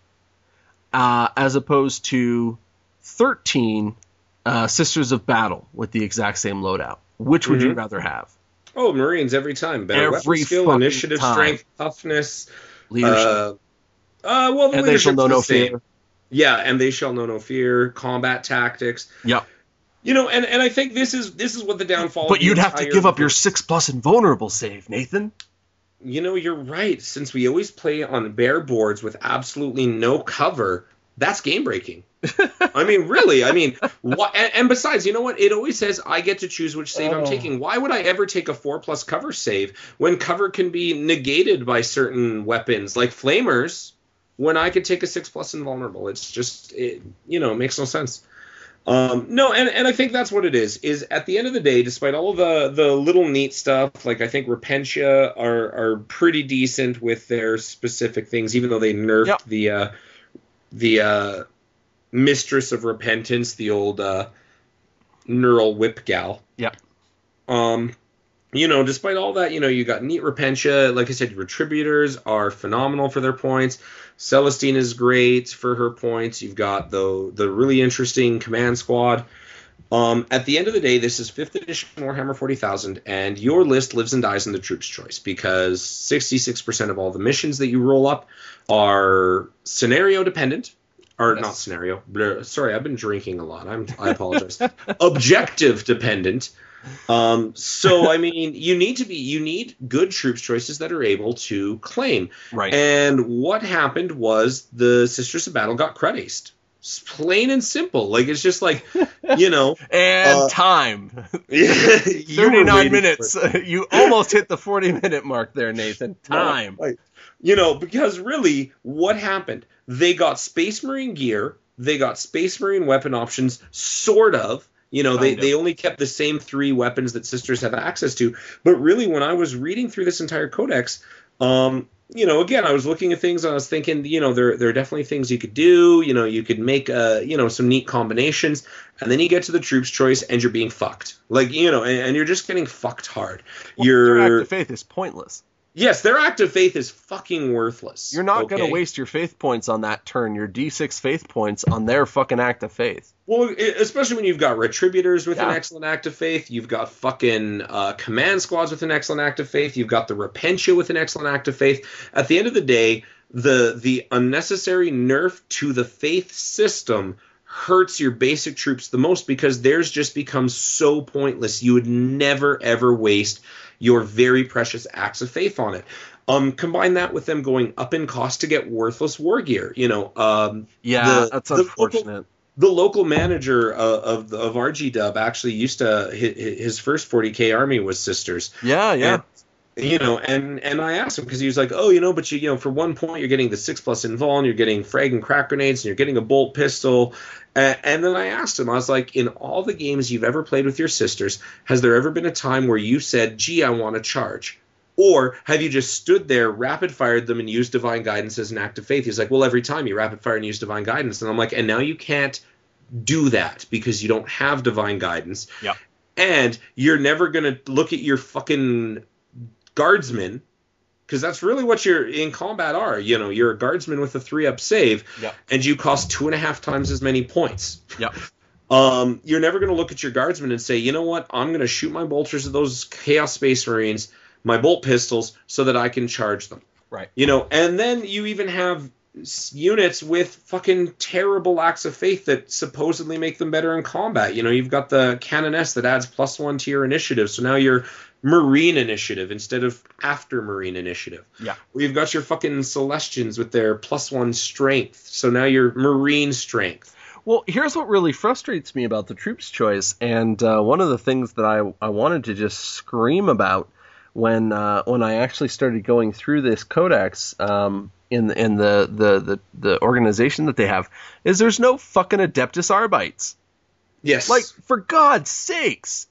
as opposed to 13 Sisters of Battle with the exact same loadout. Which would you rather have? Oh, Marines every time. Better weapon skill, initiative, strength, toughness, leadership. Well, the And they shall leadership's know the no same. fear. Yeah, and they shall know no fear. Combat tactics. Yep. You know, and I think this is what the downfall. But of the you'd have to entire give up your group- 6+ invulnerable save, Nathan. You know, you're right. Since we always play on bare boards with absolutely no cover, that's game breaking. I mean, really. I mean, and besides, you know what? It always says I get to choose which save I'm taking. Why would I ever take a 4+ cover save when cover can be negated by certain weapons like flamers? When I could take a 6+ invulnerable, it's just it makes no sense. No, and I think that's what it is. Is at the end of the day, despite all of the little neat stuff, like I think Repentia are pretty decent with their specific things, even though they nerfed the Mistress of Repentance, the old neural whip gal. Yep. Despite all that, you got neat Repentia. Like I said, Retributors are phenomenal for their points. Celestine is great for her points. You've got the really interesting Command Squad. At the end of the day, this is 5th edition Warhammer 40,000, and your list lives and dies in the troops' choice, because 66% of all the missions that you roll up are scenario dependent. Or not scenario. Sorry, I've been drinking a lot. I apologize. Objective dependent. So I mean, you need good troops choices that are able to claim. Right. And what happened was the Sisters of Battle got crud-aced. Plain and simple. Like, it's just like, And time. 39 minutes. You almost hit the 40-minute mark there, Nathan. Time. Because really, what happened? They got Space Marine gear. They got Space Marine weapon options, sort of. They only kept the same 3 weapons that Sisters have access to. But really, when I was reading through this entire codex, again, I was looking at things and I was thinking, there are definitely things you could do. You could make, some neat combinations. And then you get to the troops choice and you're being fucked. Like, and you're just getting fucked hard. Your act of faith is pointless. Yes, their act of faith is fucking worthless. You're not going to waste your faith points on that turn, your D6 faith points on their fucking act of faith. Well, especially when you've got Retributors with an excellent act of faith, you've got fucking Command Squads with an excellent act of faith, you've got the Repentia with an excellent act of faith. At the end of the day, the unnecessary nerf to the faith system hurts your basic troops the most, because theirs just becomes so pointless. You would never, ever waste your very precious acts of faith on it. Combine that with them going up in cost to get worthless war gear. That's unfortunate. The local manager of RG Dub actually used to his first 40k army was Sisters. Yeah. And I asked him, because he was like, but for 1 point you're getting the 6+ invul, and you're getting frag and crack grenades, and you're getting a bolt pistol. And then I asked him, I was like, in all the games you've ever played with your Sisters, has there ever been a time where you said, gee, I want to charge? Or have you just stood there, rapid fired them, and used Divine Guidance as an act of faith? He's like, well, every time you rapid fire and use Divine Guidance. And I'm like, and now you can't do that because you don't have Divine Guidance. Yeah. And you're never going to look at your fucking guardsmen, because that's really what you're in combat are. You're a guardsman with a 3-up save, and you cost 2.5 times as many points. Yep. You're never going to look at your guardsmen and say, you know what, I'm going to shoot my bolters at those Chaos Space Marines, my bolt pistols, so that I can charge them. Right. And then you even have units with fucking terrible acts of faith that supposedly make them better in combat. You've got the Canoness that adds +1 to your initiative, so now you're Marine initiative instead of after Marine initiative. Yeah. We've got your fucking Celestians with their +1 strength, so now you're Marine strength. Well, here's what really frustrates me about the troops choice, and one of the things that I wanted to just scream about when I actually started going through this codex in the organization that they have, is there's no fucking Adeptus Arbites. Yes. Like, for God's sakes.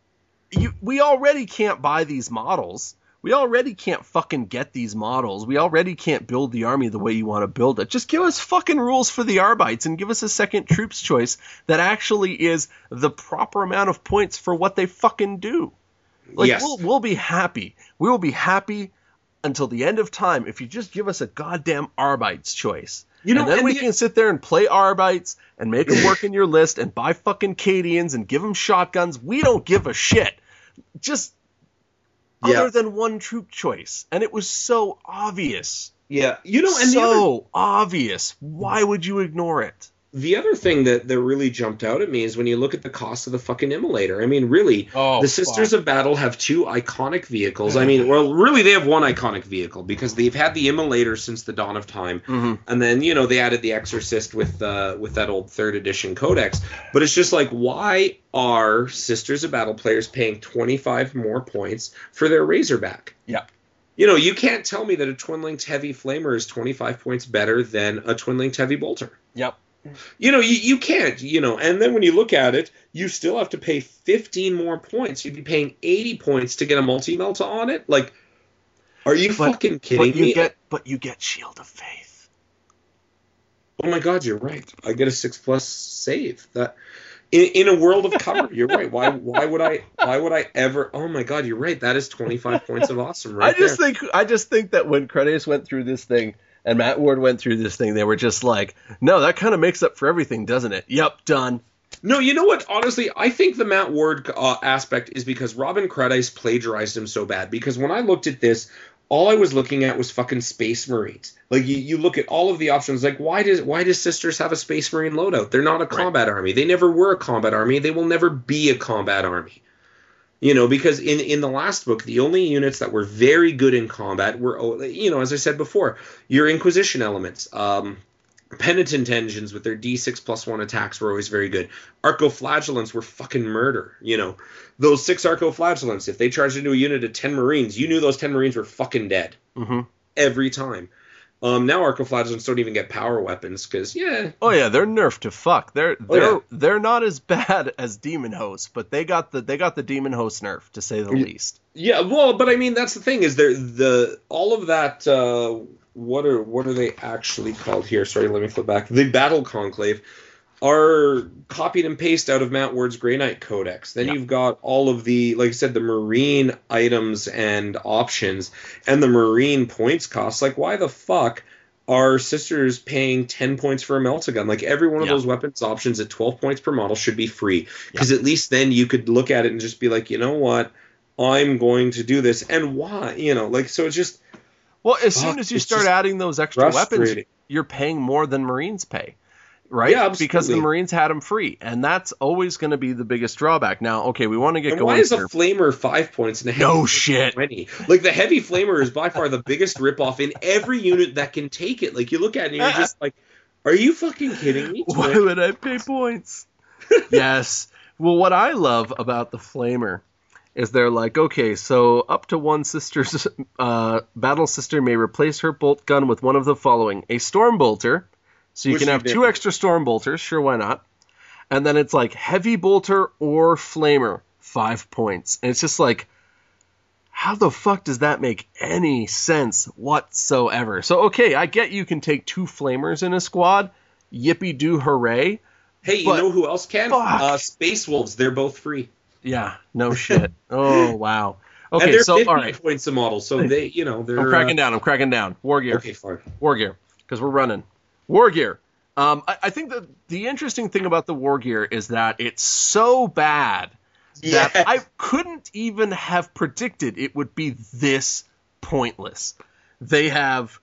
We already can't buy these models. We already can't fucking get these models. We already can't build the army the way you want to build it. Just give us fucking rules for the Arbites and give us a second troops choice that actually is the proper amount of points for what they fucking do. Like, yes. We'll be happy. We will be happy until the end of time if you just give us a goddamn Arbites choice. And then we can sit there and play Arbites and make them work in your list and buy fucking Cadians and give them shotguns. We don't give a shit. Just other than one troop choice. And it was so obvious. Yeah, and so obvious. Why would you ignore it? the other thing that really jumped out at me is when you look at the cost of the fucking Immolator. I mean, really, the Sisters of Battle have two iconic vehicles. I mean, well, really, they have one iconic vehicle because they've had the Immolator since the dawn of time, and then they added the Exorcist with that old 3rd edition codex. But it's just like, why are Sisters of Battle players paying 25 more points for their Razorback? Yeah. You can't tell me that a Twin-Linked Heavy Flamer is 25 points better than a Twin-Linked Heavy Bolter. Yep. You can't, and then when you look at it, you still have to pay 15 more points. You'd be paying 80 points to get a multi-melta on it. Like, are you fucking kidding me? But you get Shield of Faith. Oh my God, you're right. I get a 6+ save. That in a world of cover, you're right. Why would I ever? Oh my God, you're right. That is 25 points of awesome, right? I just think that when Credius went through this thing. And Matt Ward went through this thing. They were just like, no, that kind of makes up for everything, doesn't it? Yep, done. No, you know what? Honestly, I think the Matt Ward aspect is because Robin Credice plagiarized him so bad. Because when I looked at this, all I was looking at was fucking Space Marines. Like, you look at all of the options. Like, why does Sisters have a Space Marine loadout? They're not a combat army. They never were a combat army. They will never be a combat army. Because in the last book, the only units that were very good in combat were, as I said before, your Inquisition elements. Penitent engines with their D6+1 attacks were always very good. Arcoflagellants were fucking murder. Those 6 Arcoflagellants, if they charged into a unit of 10 Marines, you knew those 10 Marines were fucking dead. Mm-hmm. Every time. Now Arcoflagellants don't even get power weapons because Oh yeah, they're nerfed to fuck. They're not as bad as Demon Host, but they got the Demon Host nerf to say the least. Yeah, well, but I mean that's the thing is all of that. What are they actually called here? Sorry, let me flip back. The Battle Conclave are copied and pasted out of Matt Ward's Grey Knight Codex. Then you've got all of the, like I said, the Marine items and options and the Marine points costs. Like, why the fuck are Sisters paying 10 points for a Melta-Gun? Like, every one of those weapons options at 12 points per model should be free. Because at least then you could look at it and just be like, you know what? I'm going to do this. And why? So it's just... Well, as soon as you start adding those extra weapons, you're paying more than Marines pay. Right? Yeah, absolutely. Because the Marines had them free, and that's always going to be the biggest drawback. Now, okay, we want to get going. Why is a Flamer 5 points and a Heavy 20? Like, the Heavy Flamer is by far the biggest ripoff in every unit that can take it. Like, you look at it and you're just like, are you fucking kidding me? Why would I pay points? Yes. Well, what I love about the Flamer is they're like, okay, so up to one Sister's Battle Sister may replace her bolt gun with one of the following: a Storm Bolter. So you can have 2 extra Storm Bolters, sure, why not? And then it's like Heavy Bolter or Flamer, 5 points. And it's just like, how the fuck does that make any sense whatsoever? So, okay, I get you can take 2 Flamers in a squad. Yippee-doo hooray. Hey, you know who else can? Space Wolves, they're both free. Yeah, no shit. Oh, wow. Okay, and they're so, 50 all right. points a model, so they, they're... I'm cracking down. War Gear. Okay, fine. War Gear, because we're running. War Gear. I think that the interesting thing about the War Gear is that it's so bad that I couldn't even have predicted it would be this pointless. They have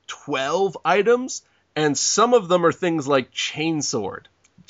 12 items, and some of them are things like Chainsword,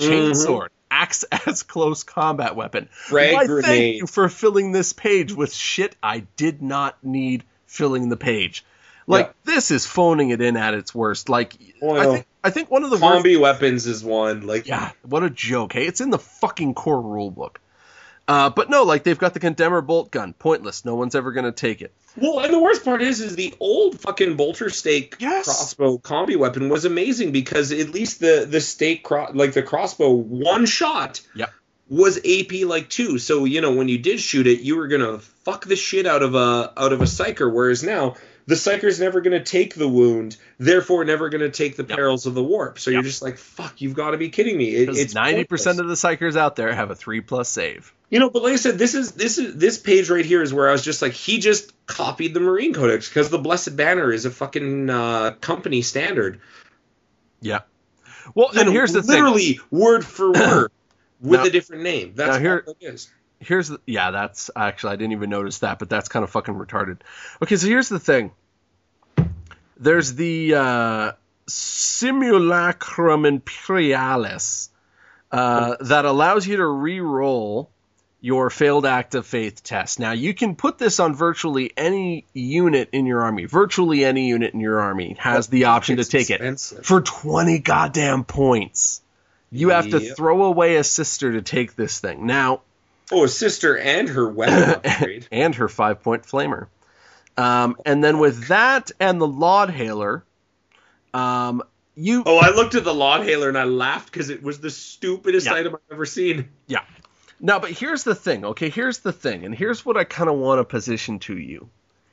Axe as close combat weapon. Frag grenade. Thank you for filling this page with shit I did not need filling the page. Like, this is phoning it in at its worst. Like, I think one of the Combi weapons is one. Like, yeah, what a joke. Hey, it's in the fucking core rulebook. But no, like, they've got the Condemner bolt gun. Pointless. No one's ever going to take it. Well, and the worst part is the old fucking bolter stake crossbow combi weapon was amazing because at least the stake, the crossbow one shot was AP like 2. So, when you did shoot it, you were going to fuck the shit out of a psyker, whereas now the psyker's never going to take the wound, therefore never going to take the perils of the warp. So you're just like, fuck, you've got to be kidding me. It's 90% of the psychers out there have a 3+ save. But like I said, this page right here is where I was just like, he just copied the Marine Codex because the Blessed Banner is a fucking company standard. Yeah. Well, and here's the thing. Literally word for word with a different name. That's what it is. That's actually, I didn't even notice that, but that's kind of fucking retarded. Okay, so here's the thing. There's the Simulacrum Imperialis that allows you to re-roll your failed act of faith test. Now, you can put this on virtually any unit in your army. Virtually any unit in your army has the option to take it for 20 goddamn points. You have to throw away a sister to take this thing. Now, a sister and her weapon upgrade. And her 5-point flamer. And then with that and the Laud Hailer, I looked at the Laud Hailer and I laughed because it was the stupidest item I've ever seen. Yeah. Now, but here's the thing, okay? Here's the thing, and here's what I kind of want to position to you.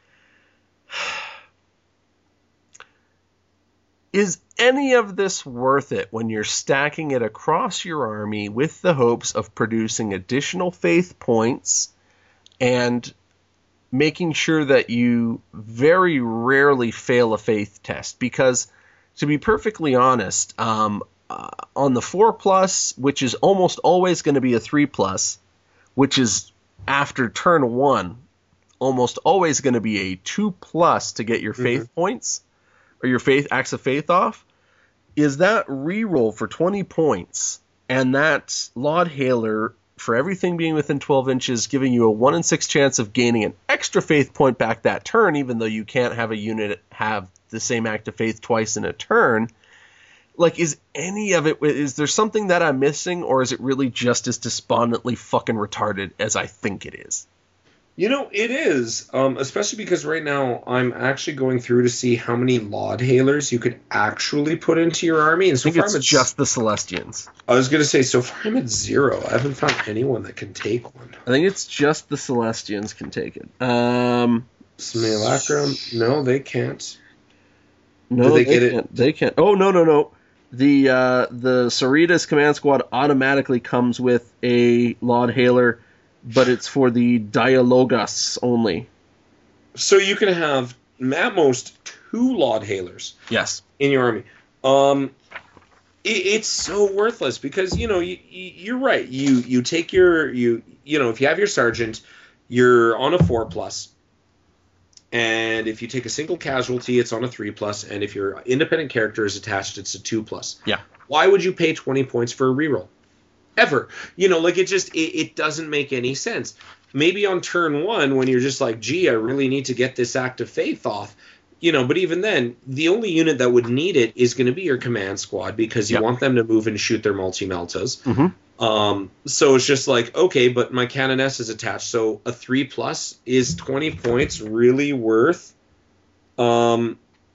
Is any of this worth it when you're stacking it across your army with the hopes of producing additional faith points and making sure that you very rarely fail a faith test? Because, to be perfectly honest, on the 4+, which is almost always going to be a 3+, which is after turn 1, almost always going to be a 2+ to get your faith points or your faith acts of faith off, is that reroll for 20 points and that Laud Hailer for everything being within 12 inches, giving you a 1 in 6 chance of gaining an extra faith point back that turn, even though you can't have a unit have the same act of faith twice in a turn. Like, is any of it, is there something that I'm missing, or is it really just as despondently fucking retarded as I think it is? You know, it is, especially because right now I'm actually going through to see how many Laud Hailers you could actually put into your army. And so I think it's just the Celestians. I was going to say, so far I'm at 0. I haven't found anyone that can take one. I think it's just the Celestians can take it. Simulacrum, no, they can't. No, they can't. They can't. Oh, no. The Sarita's command squad automatically comes with a Laud Hailer, but it's for the Dialogas only. So you can have at most 2 Laud Hailers. Yes. In your army. It's so worthless because, you know, you're right. You take your, you know, if you have your sergeant, you're on a 4+. And if you take a single casualty, it's on a 3+, and if your independent character is attached, it's a 2+. Yeah. Why would you pay 20 points for a reroll? Ever. You know, like, it doesn't make any sense. Maybe on turn 1, when you're just like, gee, I really need to get this act of faith off, you know, but even then, the only unit that would need it is going to be your command squad, because you want them to move and shoot their multi-meltas. So it's just like, okay, but my Canoness is attached, so a 3+ is 20 points really worth a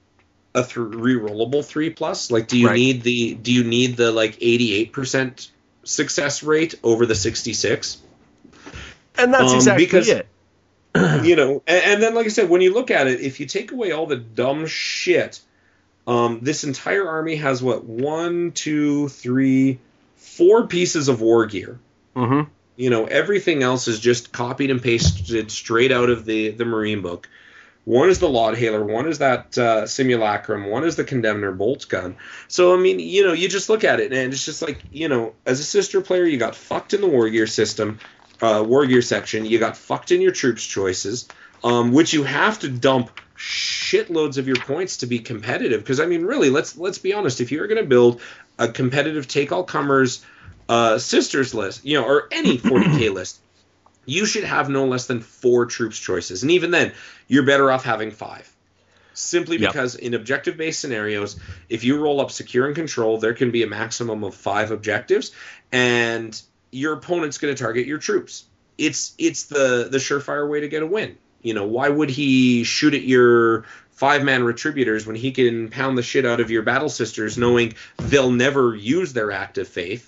rerollable 3+? Like, do you need the like 88% success rate over the 66? And that's exactly it. You know, and then, like I said, when you look at it, if you take away all the dumb shit, this entire army has 1, 2, 3, 4 pieces of war gear. You know, everything else is just copied and pasted straight out of the Marine book. One is the Laud Hailer, one is that Simulacrum, one is the Condemner bolt gun. So, I mean, you know, you just look at it, and it's just like, you know, as a sister player, you got fucked in the war gear system. War gear section, you got fucked in your troops choices, which you have to dump shitloads of your points to be competitive. Because, I mean, really, let's be honest. If you're going to build a competitive take all comers sisters list, you know, or any 40k list, you should have no less than 4 troops choices, and even then, you're better off having 5. Simply because in objective-based scenarios, if you roll up secure and control, there can be a maximum of 5 objectives, and your opponent's going to target your troops. It's the surefire way to get a win. You know, why would he shoot at your 5-man retributors when he can pound the shit out of your battle sisters, knowing they'll never use their act of faith?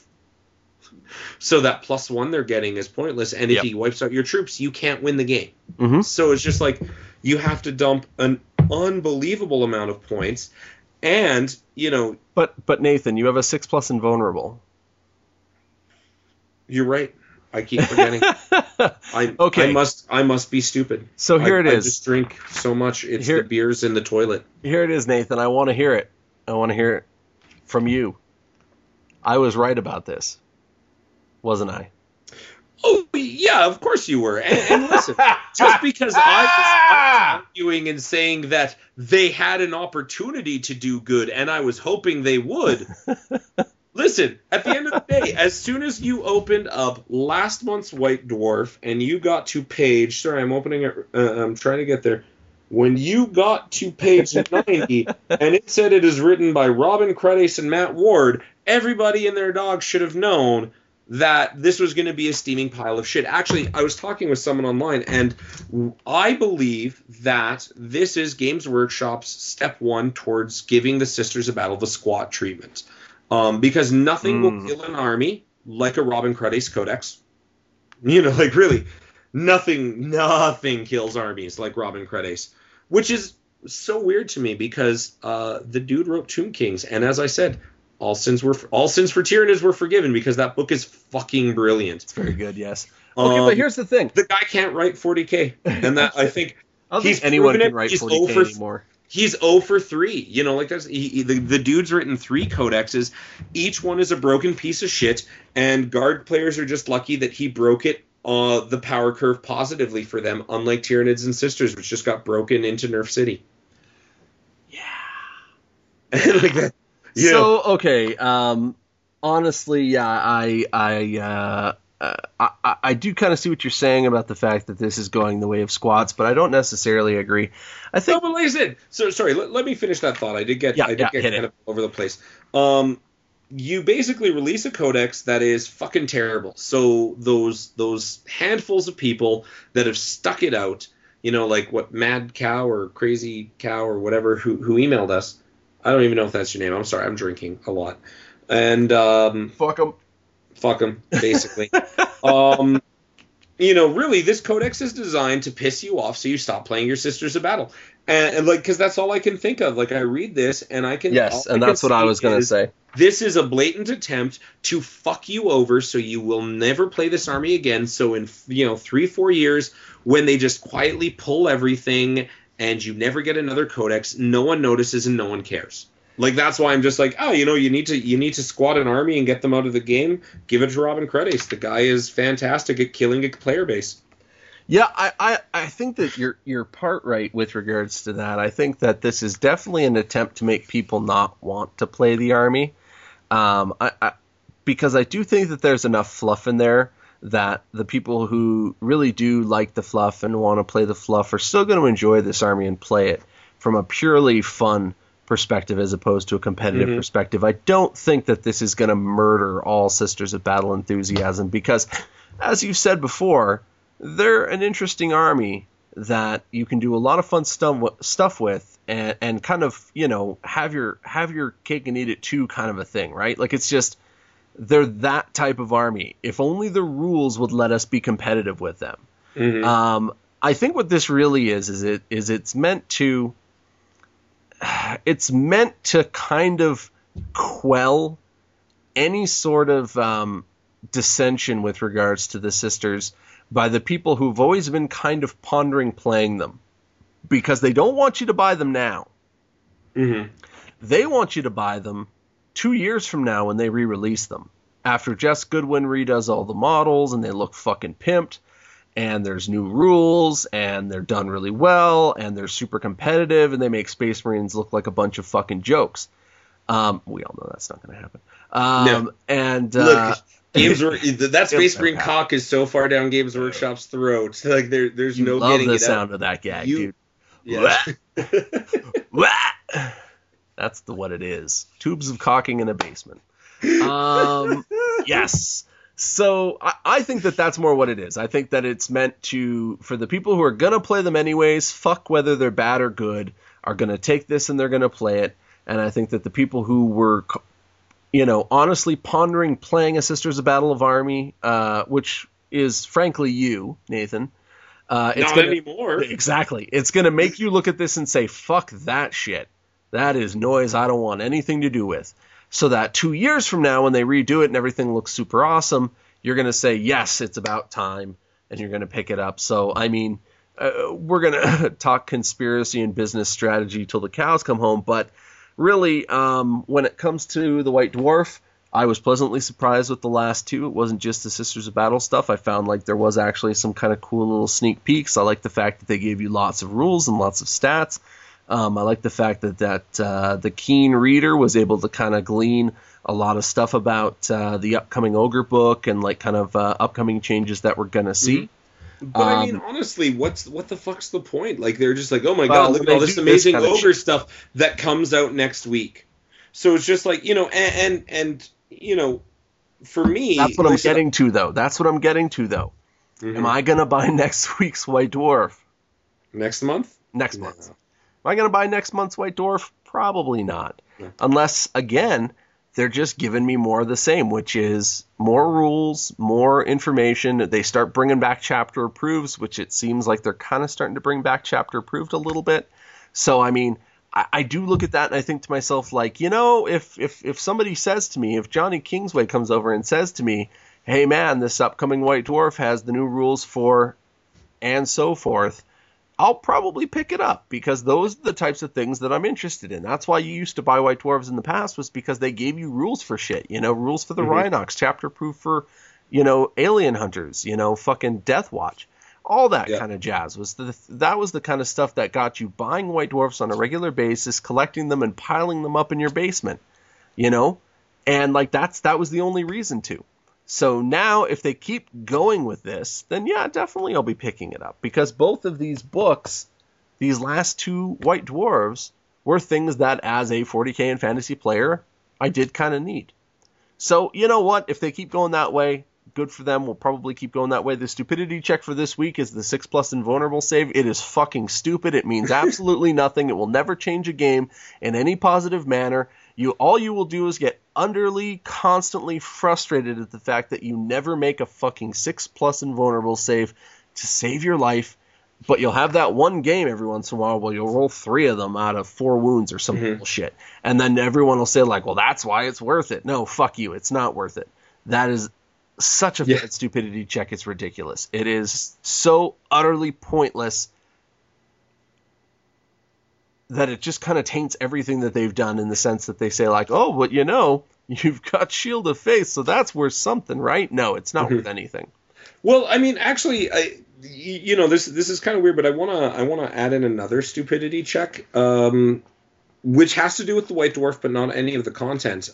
So that +1 they're getting is pointless, and if he wipes out your troops, you can't win the game. So it's just like, you have to dump an unbelievable amount of points, and, you know... But Nathan, you have a 6+ invulnerable. You're right. I keep forgetting. I must be stupid. So here it is. I just drink so much. It's the beers in the toilet. Here it is, Nathan. I want to hear it. I want to hear it from you. I was right about this, wasn't I? Oh, yeah, of course you were. And listen, just because I was arguing and saying that they had an opportunity to do good and I was hoping they would, listen, at the end of the day, as soon as you opened up last month's White Dwarf and you got to page, sorry, I'm opening it, I'm trying to get there. When you got to page 90 and it said it is written by Robin Cruddace and Matt Ward, everybody and their dog should have known that this was going to be a steaming pile of shit. Actually, I was talking with someone online, and I believe that this is Games Workshop's step one towards giving the Sisters of Battle the squat treatment. Because nothing will kill an army like a Robin Cruddace Codex. You know, like really, nothing kills armies like Robin Cruddace. Which is so weird to me because the dude wrote Tomb Kings, and as I said, all sins for Tyranids were forgiven because that book is fucking brilliant. It's very good, yes. Okay, but here's the thing: the guy can't write 40K, and that I think anyone can write 40K anymore. He's 0 for 3. You know, like the dude's written 3 codexes. Each one is a broken piece of shit, and Guard players are just lucky that he broke it. The power curve positively for them, unlike Tyranids and Sisters, which just got broken into Nerf City. Yeah. Like that. Yeah. So, okay, honestly, yeah, I do kind of see what you're saying about the fact that this is going the way of squats, but I don't necessarily agree. I think. No, but like I said, so sorry. Let me finish that thought. I did get kind of over the place. You basically release a codex that is fucking terrible. So those handfuls of people that have stuck it out, you know, like what Mad Cow or Crazy Cow or whatever who emailed us. I don't even know if that's your name. I'm sorry. I'm drinking a lot. And fuck them, basically. You know, really, this codex is designed to piss you off so you stop playing your Sisters of Battle. And like, because that's all I can think of. Like, I read this and I can. Yes, and that's what I was going to say. This is a blatant attempt to fuck you over so you will never play this army again. So in, 3-4 years, when they just quietly pull everything and you never get another codex, no one notices and no one cares. Like, that's why I'm just like, oh, you need to squat an army and get them out of the game. Give it to Robin Cruddace. The guy is fantastic at killing a player base. Yeah, I think that you're part right with regards to that. I think that this is definitely an attempt to make people not want to play the army. Because I do think that there's enough fluff in there that the people who really do like the fluff and want to play the fluff are still going to enjoy this army and play it from a purely fun perspective as opposed to a competitive perspective. I don't think that this is going to murder all Sisters of Battle enthusiasm because, as you've said before, they're an interesting army that you can do a lot of fun stuff with and kind of, have your cake and eat it too kind of a thing, right? Like, it's just, they're that type of army. If only the rules would let us be competitive with them. I think what this really is it's meant to kind of quell any sort of dissension with regards to the Sisters by the people who've always been kind of pondering playing them, because they don't want you to buy them now. They want you to buy them 2 years from now when they re-release them, after Jess Goodwin redoes all the models and they look fucking pimped, and there's new rules, and they're done really well, and they're super competitive, and they make Space Marines look like a bunch of fucking jokes. We all know that's not going to happen. No. And look, that Space Marine cock is so far down Games Workshop's throat. Like there's no getting it out. Love the sound of that gag, dude. Yeah. That's what it is. Tubes of cocking in a basement. Yes. So I think that that's more what it is. I think that it's meant for the people who are going to play them anyways, fuck whether they're bad or good, are going to take this and they're going to play it. And I think that the people who were, honestly pondering playing a Sisters of Battle of Army, which is frankly you, Nathan. Not anymore. Exactly. It's going to make you look at this and say, fuck that shit. That is noise I don't want anything to do with. So that 2 years from now, when they redo it and everything looks super awesome, you're going to say, yes, it's about time, and you're going to pick it up. So, I mean, we're going to talk conspiracy and business strategy till the cows come home, but really, when it comes to the White Dwarf, I was pleasantly surprised with the last two. It wasn't just the Sisters of Battle stuff. I found like there was actually some kind of cool little sneak peeks. I like the fact that they gave you lots of rules and lots of stats. I like the fact that the keen reader was able to kind of glean a lot of stuff about the upcoming Ogre book and like kind of upcoming changes that we're going to see. But I mean, honestly, what the fuck's the point? Like, they're just like, oh my god, look at all this amazing Ogre stuff that comes out next week. So it's just like, and for me... That's what I'm getting to, though. Mm-hmm. Am I going to buy next week's White Dwarf? Next month? Next month. Am I going to buy next month's White Dwarf? Probably not. No. Unless, again, they're just giving me more of the same, which is more rules, more information. They start bringing back chapter approves, which it seems like they're kind of starting to bring back chapter approved a little bit. So, I mean... I do look at that and I think to myself, like, if somebody says to me, if Johnny Kingsway comes over and says to me, hey, man, this upcoming White Dwarf has the new rules for and so forth, I'll probably pick it up because those are the types of things that I'm interested in. That's why you used to buy White Dwarves in the past, was because they gave you rules for shit, rules for the Rhinox, chapter proof for, alien hunters, fucking Death Watch. All that kind of jazz that was the kind of stuff that got you buying White Dwarfs on a regular basis, collecting them and piling them up in your basement, and like that was the only reason to. So now if they keep going with this, then yeah, definitely I'll be picking it up because both of these books, these last two White Dwarves, were things that as a 40K and fantasy player, I did kind of need. So you know what? If they keep going that way, good for them. We'll probably keep going that way. The stupidity check for this week is the 6+ invulnerable save. It is fucking stupid. It means absolutely nothing. It will never change a game in any positive manner. All you will do is get utterly, constantly frustrated at the fact that you never make a fucking 6+ invulnerable save to save your life. But you'll have that one game every once in a while where you'll roll 3 of them out of 4 wounds or some bullshit. And then everyone will say like, well, that's why it's worth it. No, fuck you. It's not worth it. That is such a bad stupidity check. It's ridiculous. It is so utterly pointless that it just kind of taints everything that they've done in the sense that they say like, oh, but you've got Shield of Faith, so that's worth something, right? No, it's not worth anything. Well, I mean, actually, this is kind of weird, but I wanna add in another stupidity check, which has to do with the White Dwarf, but not any of the content.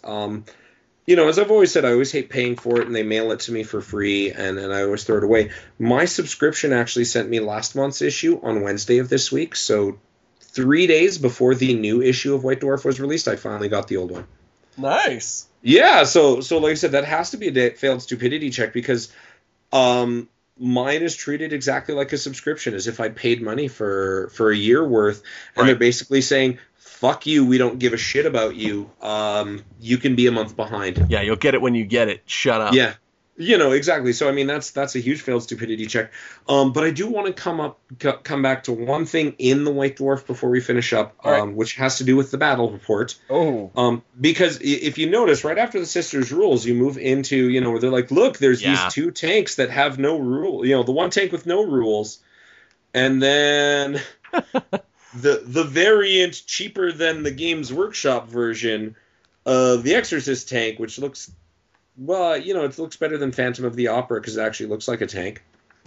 As I've always said, I always hate paying for it, and they mail it to me for free, and then I always throw it away. My subscription actually sent me last month's issue on Wednesday of this week, so 3 days before the new issue of White Dwarf was released, I finally got the old one. Nice. Yeah, so like I said, that has to be a failed stupidity check because mine is treated exactly like a subscription, as if I'd paid money for a year worth, and they're basically saying, fuck you, we don't give a shit about you. You can be a month behind. Yeah, you'll get it when you get it. Shut up. Yeah. Exactly. So, I mean, that's a huge failed stupidity check. But I do want to come back to one thing in the White Dwarf before we finish up, which has to do with the battle report. Oh. Because if you notice, right after the Sisters rules, you move into, where they're like, look, there's these 2 tanks that have no rule. The one tank with no rules. And then... The variant cheaper than the Games Workshop version of the Exorcist tank, which looks, it looks better than Phantom of the Opera because it actually looks like a tank.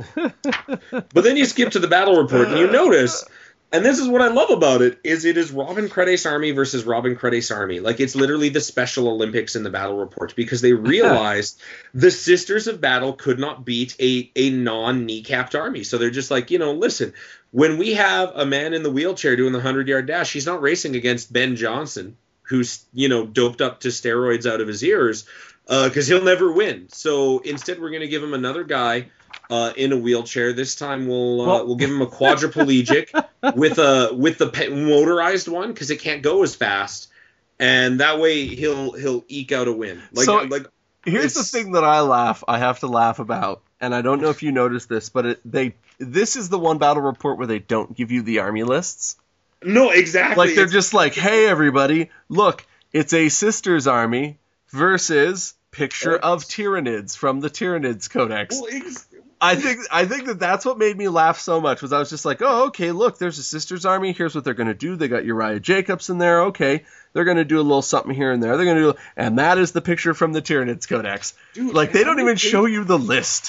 But then you skip to the battle report and you notice, and this is what I love about it, is Robin Creday's army versus Robin Creday's army. Like, it's literally the Special Olympics in the battle report because they realized the Sisters of Battle could not beat a non-kneecapped army. So they're just like, listen, when we have a man in the wheelchair doing the 100-yard dash, he's not racing against Ben Johnson, who's, doped up to steroids out of his ears, because he'll never win. So instead, we're going to give him another guy in a wheelchair. This time we'll give him a quadriplegic with the motorized one because it can't go as fast, and that way he'll eke out a win. Here's the thing that I have to laugh about, and I don't know if you noticed this, but this is the one battle report where they don't give you the army lists. No, exactly. Like, they're just like, hey, everybody, look, it's a Sisters army versus picture of Tyranids from the Tyranids Codex. Well, I think that's what made me laugh so much was I was just like, oh, okay, look, there's a Sisters Army. Here's what they're going to do. They got Uriah Jacobs in there. Okay, they're going to do a little something here and there. They're going to do, and that is the picture from the Tyranids Codex. Dude, like, they don't even show you the list.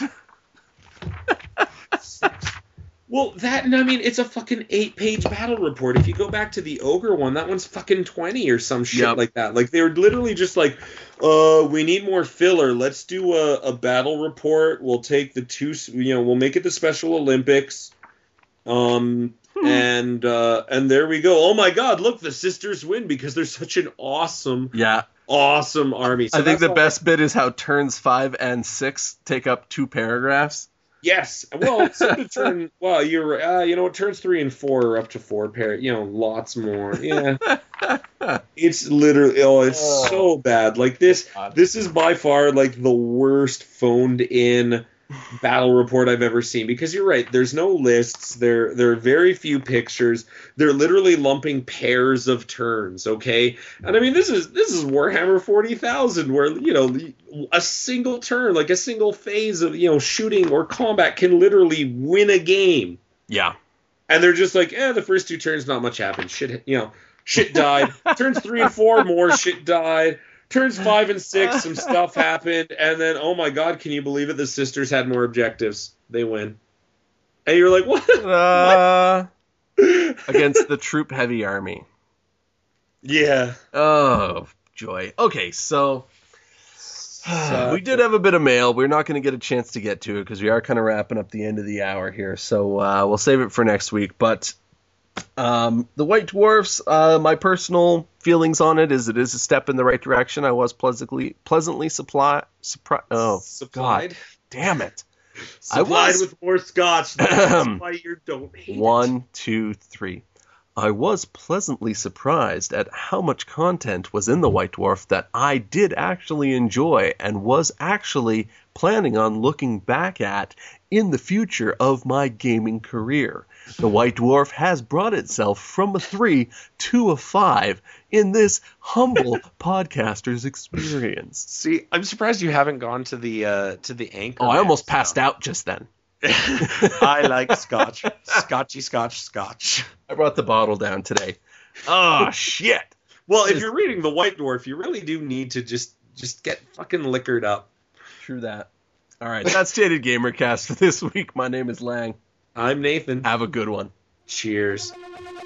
Well, that, and I mean, it's a fucking 8-page battle report. If you go back to the Ogre one, that one's fucking 20 or some shit like that. Like, they were literally just like, we need more filler. Let's do a battle report. We'll take the two, we'll make it the Special Olympics. And there we go. Oh my God, look, the Sisters win because they're such an awesome army. So I think the best bit is how turns 5 and 6 take up 2 paragraphs. Yes. Well, you're you know what? Turns 3 and 4 are up to 4 lots more. Yeah. It's literally it's so bad. Like this is by far like the worst phoned in battle report I've ever seen, because you're right, there's no lists, there are very few pictures, they're literally lumping pairs of turns, okay? And I mean, this is Warhammer 40,000, where a single turn, like a single phase of shooting or combat can literally win a game. Yeah. And they're just like, the first 2 turns not much happened, shit died. Turns 3 and 4 more shit died. Turns 5 and 6, some stuff happened, and then, oh my God, can you believe it? The Sisters had more objectives. They win. And you're like, what? What? Against the troop-heavy army. Yeah. Oh, joy. Okay, so we did have a bit of mail. We're not going to get a chance to get to it because we are kind of wrapping up the end of the hour here, so we'll save it for next week. But the White Dwarfs, my personal feelings on it is a step in the right direction. I was pleasantly surprised. Oh, supplied. God damn it. Supplied with more scotch. That's why you don't hate 1, 2, 3. I was pleasantly surprised at how much content was in the White Dwarf that I did actually enjoy and was actually planning on looking back at in the future of my gaming career. The White Dwarf has brought itself from a 3 to a 5 in this humble podcaster's experience. See, I'm surprised you haven't gone to the anchor. Oh, I almost passed out just then. I like scotch. Scotchy scotch. I brought the bottle down today. Oh, shit. Well, if you're reading the White Dwarf, you really do need to just get fucking liquored up. True that. All right, that's Jaded Gamercast for this week. My name is Lang. I'm Nathan. Have a good one. Cheers.